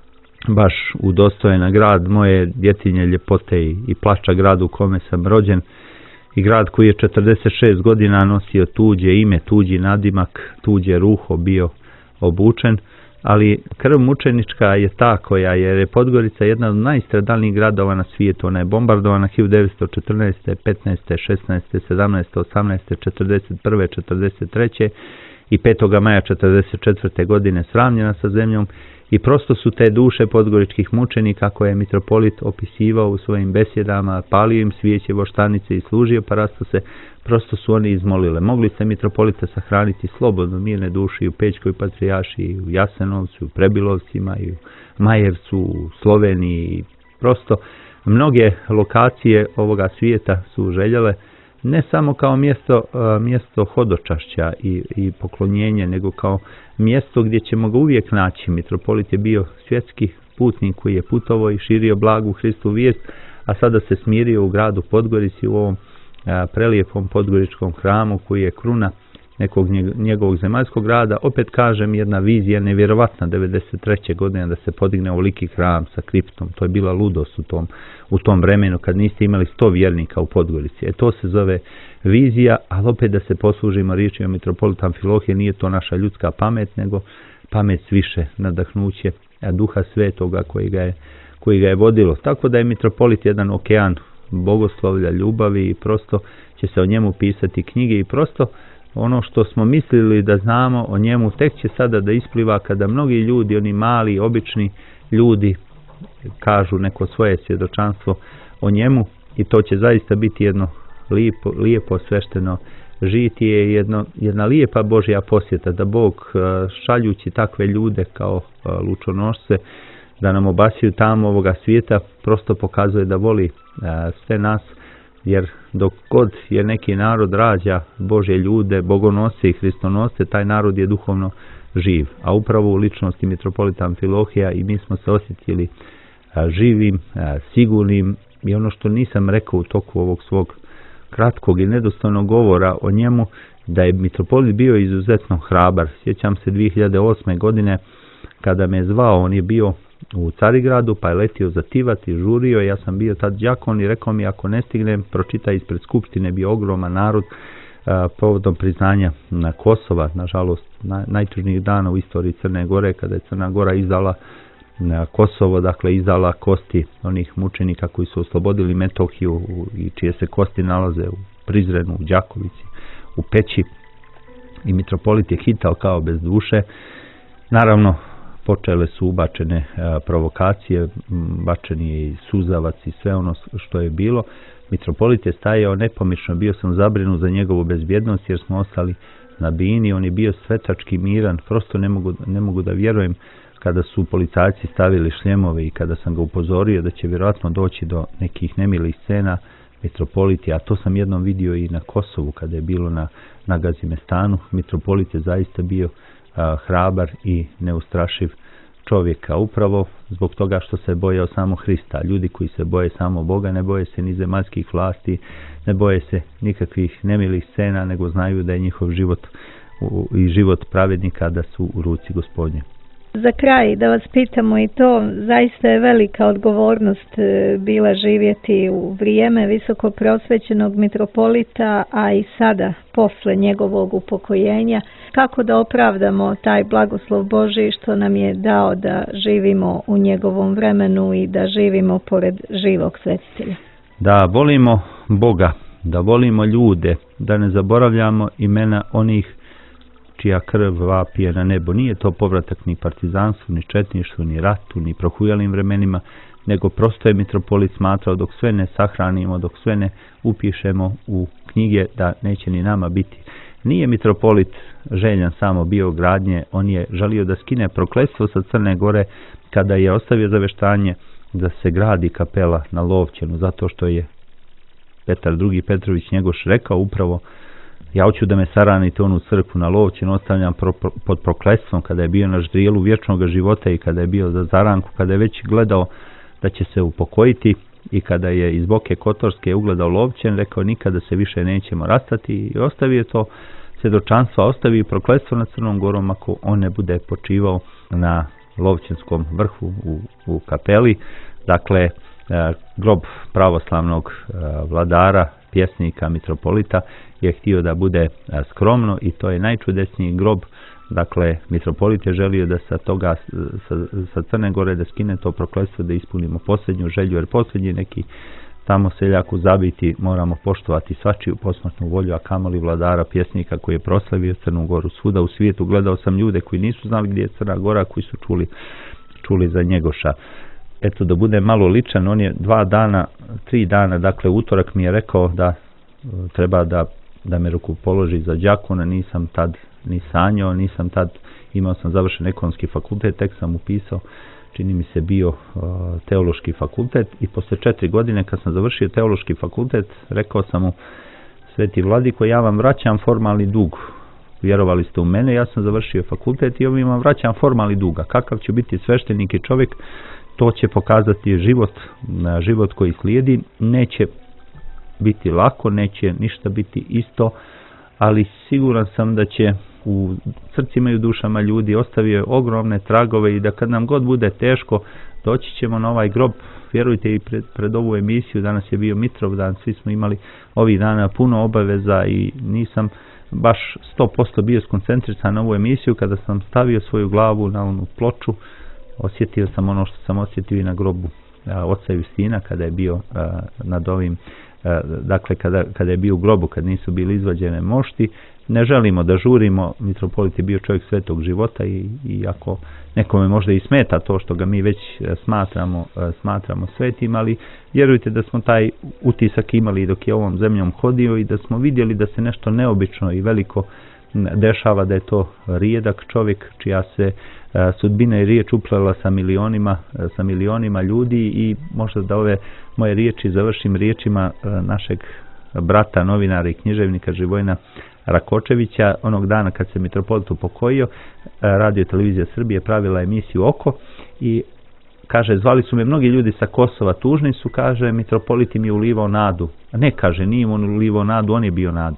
S7: baš udostojena grad moje djetinje ljepote i, i plača, grad u kome sam rođen i grad koji je četrdeset šest godina nosio tuđe ime, tuđi nadimak, tuđe ruho bio obučen, ali krv mučenička je ta koja je, jer je Podgorica jedna od najstradalnijih gradova na svijetu. Ona je bombardovana hiljadu devetsto četrnaeste, petnaeste, šesnaeste, sedamnaeste, osamnaeste, četrdeset prve, četrdeset treće i petog maja četrdeset četvrte godine sravnjena sa zemljom. I prosto su te duše podgoričkih mučenika koje je mitropolit opisivao u svojim besjedama, palio im svijeće, voštanice i služio parastase, prosto su oni izmolile. Mogli ste mitropolita sahraniti slobodno, mirne duše i u Pećkoj patrijaršiji, i u Jasenovcu, u Prebilovcima, i u Majevcu, u Sloveniji. Prosto mnoge lokacije ovoga svijeta su željele ne samo kao mjesto, mjesto hodočašća i, i poklonjenja, nego kao mjesto gdje ćemo ga uvijek naći. Mitropolit je bio svjetski putnik koji je putovao i širio blagu Hristu vijest, a sada se smirio u gradu Podgorici, u ovom a, prelijepom podgoričkom hramu koji je kruna nekog njegovog zemaljskog grada. Opet kažem, jedna vizija nevjerovatna devedeset treće godine da se podigne ovoliki hram sa kriptom. To je bila ludost u tom, u tom vremenu kad niste imali sto vjernika u Podgorici. E to se zove vizija, ali opet da se poslužimo riječima mitropolita Amfilohije, nije to naša ljudska pamet, nego pamet sviše, nadahnuće Duha Svetoga koji ga je, koji ga je vodilo. Tako da je mitropolit jedan okean bogoslovlja, ljubavi i prosto će se o njemu pisati knjige i prosto ono što smo mislili da znamo o njemu tek će sada da ispliva kada mnogi ljudi, oni mali, obični ljudi kažu neko svoje svjedočanstvo o njemu i to će zaista biti jedno lijepo, lijepo svešteno žitije, jedno, jedna lijepa Božja posjeta, da Bog šaljući takve ljude kao lučonošce da nam obasiju tamo ovoga svijeta prosto pokazuje da voli sve nas, jer dok god je neki narod rađa Božje ljude, bogonosce i hristonosce, taj narod je duhovno živ. A upravo u ličnosti mitropolita Amfilohija i mi smo se osjetili a, živim, a, sigurnim i ono što nisam rekao u toku ovog svog kratkog i nedostojnog govora o njemu, da je mitropolit bio izuzetno hrabar. Sjećam se dvije hiljade osme godine kada me je zvao, on je bio u Carigradu, pa je letio za Tivat i žurio, ja sam bio tad đakon i rekao mi ako ne stignem, pročitaj ispred skupštine, bio ogroman narod a, povodom priznanja na Kosova, nažalost na, najtužnijih dana u istoriji Crne Gore, kada je Crna Gora izdala na Kosovo, dakle izdala kosti onih mučenika koji su oslobodili Metohiju i čije se kosti nalaze u Prizrenu, u Đakovici, u Peći i mitropolit je hitao kao bez duše. Naravno, počele su ubačene a, provokacije, bačeni je i suzavac i sve ono što je bilo. Mitropolit je stajao nepomično, bio sam zabrinut za njegovu bezbjednost jer smo ostali na bini, on je bio svetački miran, prosto ne mogu, ne mogu da vjerujem kada su policajci stavili šljemove i kada sam ga upozorio da će vjerojatno doći do nekih nemilih scena, mitropolit je, a to sam jednom vidio i na Kosovu kada je bilo na, na Gazimestanu, mitropolit je zaista bio a, hrabar i neustrašiv čovjeka, upravo zbog toga što se bojao samo Hrista. Ljudi koji se boje samo Boga ne boje se ni zemaljskih vlasti, ne boje se nikakvih nemilih scena, nego znaju da je njihov život u, i život pravednika da su u ruci Gospodnje.
S6: Za kraj da vas pitamo i to, zaista je velika odgovornost bila živjeti u vrijeme visoko prosvećenog mitropolita, a i sada posle njegovog upokojenja. Kako da opravdamo taj blagoslov Božji što nam je dao da živimo u njegovom vremenu i da živimo pored živog svetitelja?
S7: Da volimo Boga, da volimo ljude, da ne zaboravljamo imena onih čija krv vapije na nebo. Nije to povratak ni partizanstvu, ni četništvu, ni ratu, ni prohujalim vremenima, nego prosto je mitropolit smatrao dok sve ne sahranimo, dok sve ne upišemo u knjige, da neće ni nama biti. Nije mitropolit željan samo bio gradnje, on je želio da skine prokletstvo sa Crne Gore kada je ostavio zaveštanje da se gradi kapela na Lovćenu, zato što je Petar drugi. Petrović Njegoš rekao upravo: ja hoću da me saranite onu crkvu na Lovćenu, ostavljam pro, pro, pod prokletstvom, kada je bio na ždrijelu vječnog života i kada je bio za zaranku, kada je već gledao da će se upokojiti i kada je iz Boke Kotorske ugledao Lovćen, rekao nikada se više nećemo rastati i ostavio to svjedočanstvo, ostavio prokletstvo na Crnom Gorom ako on ne bude počivao na Lovćenskom vrhu u, u kapeli. Dakle, grob pravoslavnog vladara, pjesnika, mitropolita je htio da bude skromno i to je najčudesniji grob Dakle, mitropolit je želio da sa toga, sa, sa Crne Gore da skine to prokletstvo, da ispunimo posljednju želju, jer posljednji neki tamo seljaku zabiti moramo poštovati svačiju posmrtnu volju, a kamoli vladara pjesnika koji je proslavio Crnu Goru svuda u svijetu. Gledao sam ljude koji nisu znali gdje je Crna Gora, koji su čuli, čuli za Njegoša. Eto, da bude malo ličan, on je dva dana, tri dana, dakle utorak mi je rekao da treba da, da me ruku položi za đakona, nisam tad ni sanjao, nisam tad, imao sam završen ekonomski fakultet, tek sam upisao, čini mi se bio uh, teološki fakultet, i posle četiri godine kad sam završio teološki fakultet, rekao sam mu: Sveti Vladiko, ja vam vraćam formalni dug, vjerovali ste u mene, ja sam završio fakultet i ovim vam vraćam formalni dug, a kakav će biti sveštenik i čovjek, to će pokazati život, život koji slijedi. Neće biti lako, neće ništa biti isto, ali siguran sam da će u srcima i u dušama ljudi ostavio ogromne tragove i da kad nam god bude teško, doći ćemo na ovaj grob. Vjerujte, i pred, pred ovu emisiju, danas je bio Mitrovdan, svi smo imali ovih dana puno obaveza i nisam baš sto posto bio skoncentrisan na ovu emisiju. Kada sam stavio svoju glavu na onu ploču, osjetio sam ono što sam osjetio i na grobu a, oca Justina kada je bio a, nad ovim, a, dakle kada, kada je bio u grobu, kad nisu bili izvađene mošti. Ne želimo da žurimo, mitropolit je bio čovjek svetog života i, i ako nekome možda i smeta to što ga mi već smatramo, smatramo svetim, ali vjerujte da smo taj utisak imali dok je ovom zemljom hodio i da smo vidjeli da se nešto neobično i veliko dešava, da je to rijedak čovjek čija se sudbina i riječ uplela sa milionima, sa milionima ljudi. I možda da ove moje riječi završim riječima našeg brata, novinara i književnika Živojina Rakočevića. Onog dana kad se mitropolit upokojio, Radio Televizija Srbije pravila emisiju Oko i kaže, zvali su me mnogi ljudi sa Kosova, tužni su, kaže, mitropolit im je ulivao nadu. A ne, kaže, nije on ulivao nadu, on je bio nada.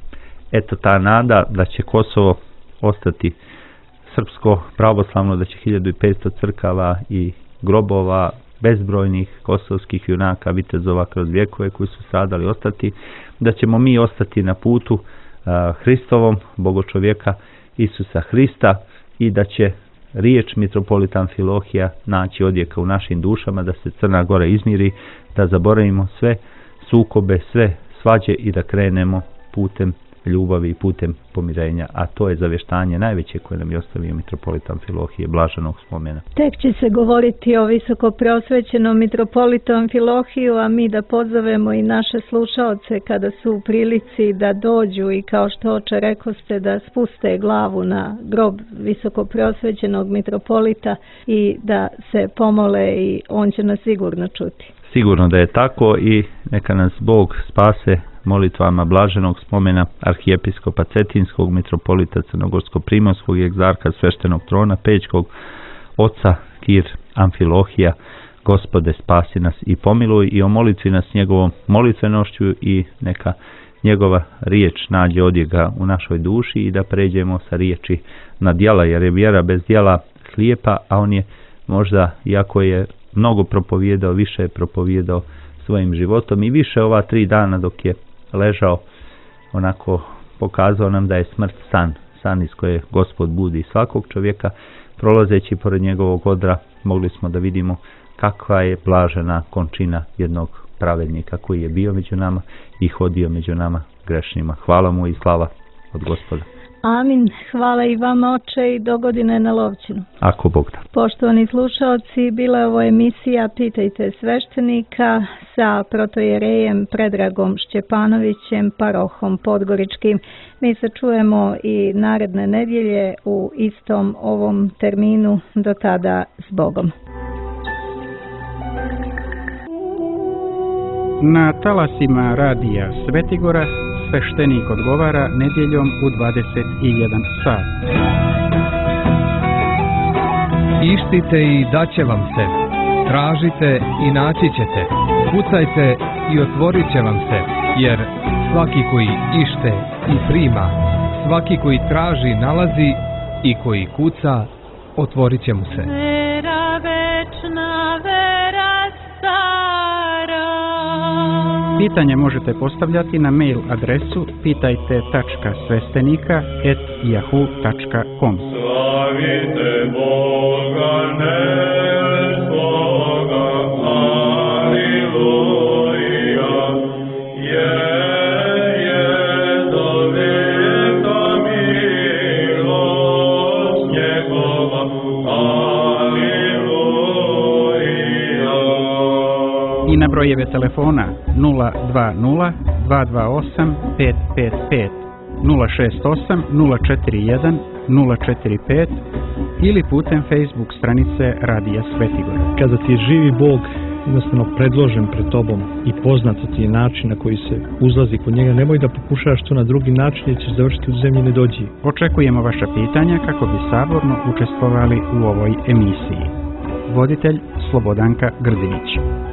S7: Eto, ta nada da će Kosovo ostati srpsko, pravoslavno, da će hiljadu petsto crkava i grobova bezbrojnih kosovskih junaka, vitezova kroz vjekove koji su stradali ostati, da ćemo mi ostati na putu uh, Hristovom, bogočovjeka Isusa Hrista, i da će riječ mitropolita Amfilohija naći odjeka u našim dušama, da se Crna Gora izmiri, da zaboravimo sve sukobe, sve svađe i da krenemo putem ljubavi i putem pomirenja, a to je zavještanje najveće koje nam je ostavio mitropolit Amfilohije, blaženog spomena.
S6: Tek će se govoriti o visoko preosvećenom mitropolitu Amfilohiju, a mi da pozovemo i naše slušaoce kada su u prilici da dođu i, kao što oče rekoste, da spuste glavu na grob visoko preosvećenog mitropolita i da se pomole, i on će nas sigurno čuti.
S7: Sigurno da je tako, i neka nas Bog spase molitvama blaženog spomena arhijepiskopa Cetinskog, mitropolita Crnogorsko-Primorskog i egzarha sveštenog trona Pećkog, oca Kir Amfilohija. Gospode, spasi nas i pomiluj, i o molitvi nas njegovom molitvenošću, i neka njegova riječ nađe odjeka u našoj duši i da pređemo sa riječi na djela, jer je vjera bez djela slijepa, a on je možda, iako je mnogo propovijedao, više je propovijedao svojim životom, i više ova tri dana dok je ležao, onako pokazao nam da je smrt san, san iz koje Gospod budi svakog čovjeka. Prolazeći pored njegovog odra mogli smo da vidimo kakva je blažena končina jednog pravednika koji je bio među nama i hodio među nama grešnima. Hvala mu i slava od Gospoda.
S6: Amin. Hvala i vama, oče, i dogodine na Lovćinu.
S7: Ako Bog da.
S6: Poštovani slušalci, bila je ovo emisija Pitajte sveštenika sa protojerejem Predragom Šćepanovićem, parohom Podgoričkim. Mi se čujemo i naredne nedjelje u istom ovom terminu. Do tada, s Bogom.
S1: Na talasima radija Svetigora sveštenik odgovara nedjeljom u dvadeset jedan sat.
S2: Ištite i daće vam se. Tražite i naći ćete. Kucajte i otvorit će vam se. Jer svaki koji ište i prima, svaki koji traži nalazi, i koji kuca otvorit će mu se.
S3: Vera večna, vera stara.
S1: Pitanje možete postavljati na mail adresu pitajte tačka svestenika at yahoo tačka com.
S4: Slavite Boga neskoga, Aliluja, je, je do veka milost njegova, Aliluja.
S1: I na brojeve telefona nula dva nula dva dva osam pet pet pet, nula šest osam nula četiri jedan nula četiri pet ili putem Facebook stranice Radija Svetigora.
S5: Kada ti je živi Bog jednostavno predložen pred tobom i poznat ti je način na koji se uzlazi kod njega, nemoj da pokušavaš to na drugi način jer ćeš završiti u zemlji nedođi.
S1: Očekujemo vaša pitanja kako bi saborno učestvovali u ovoj emisiji. Voditelj Slobodanka Grdinić.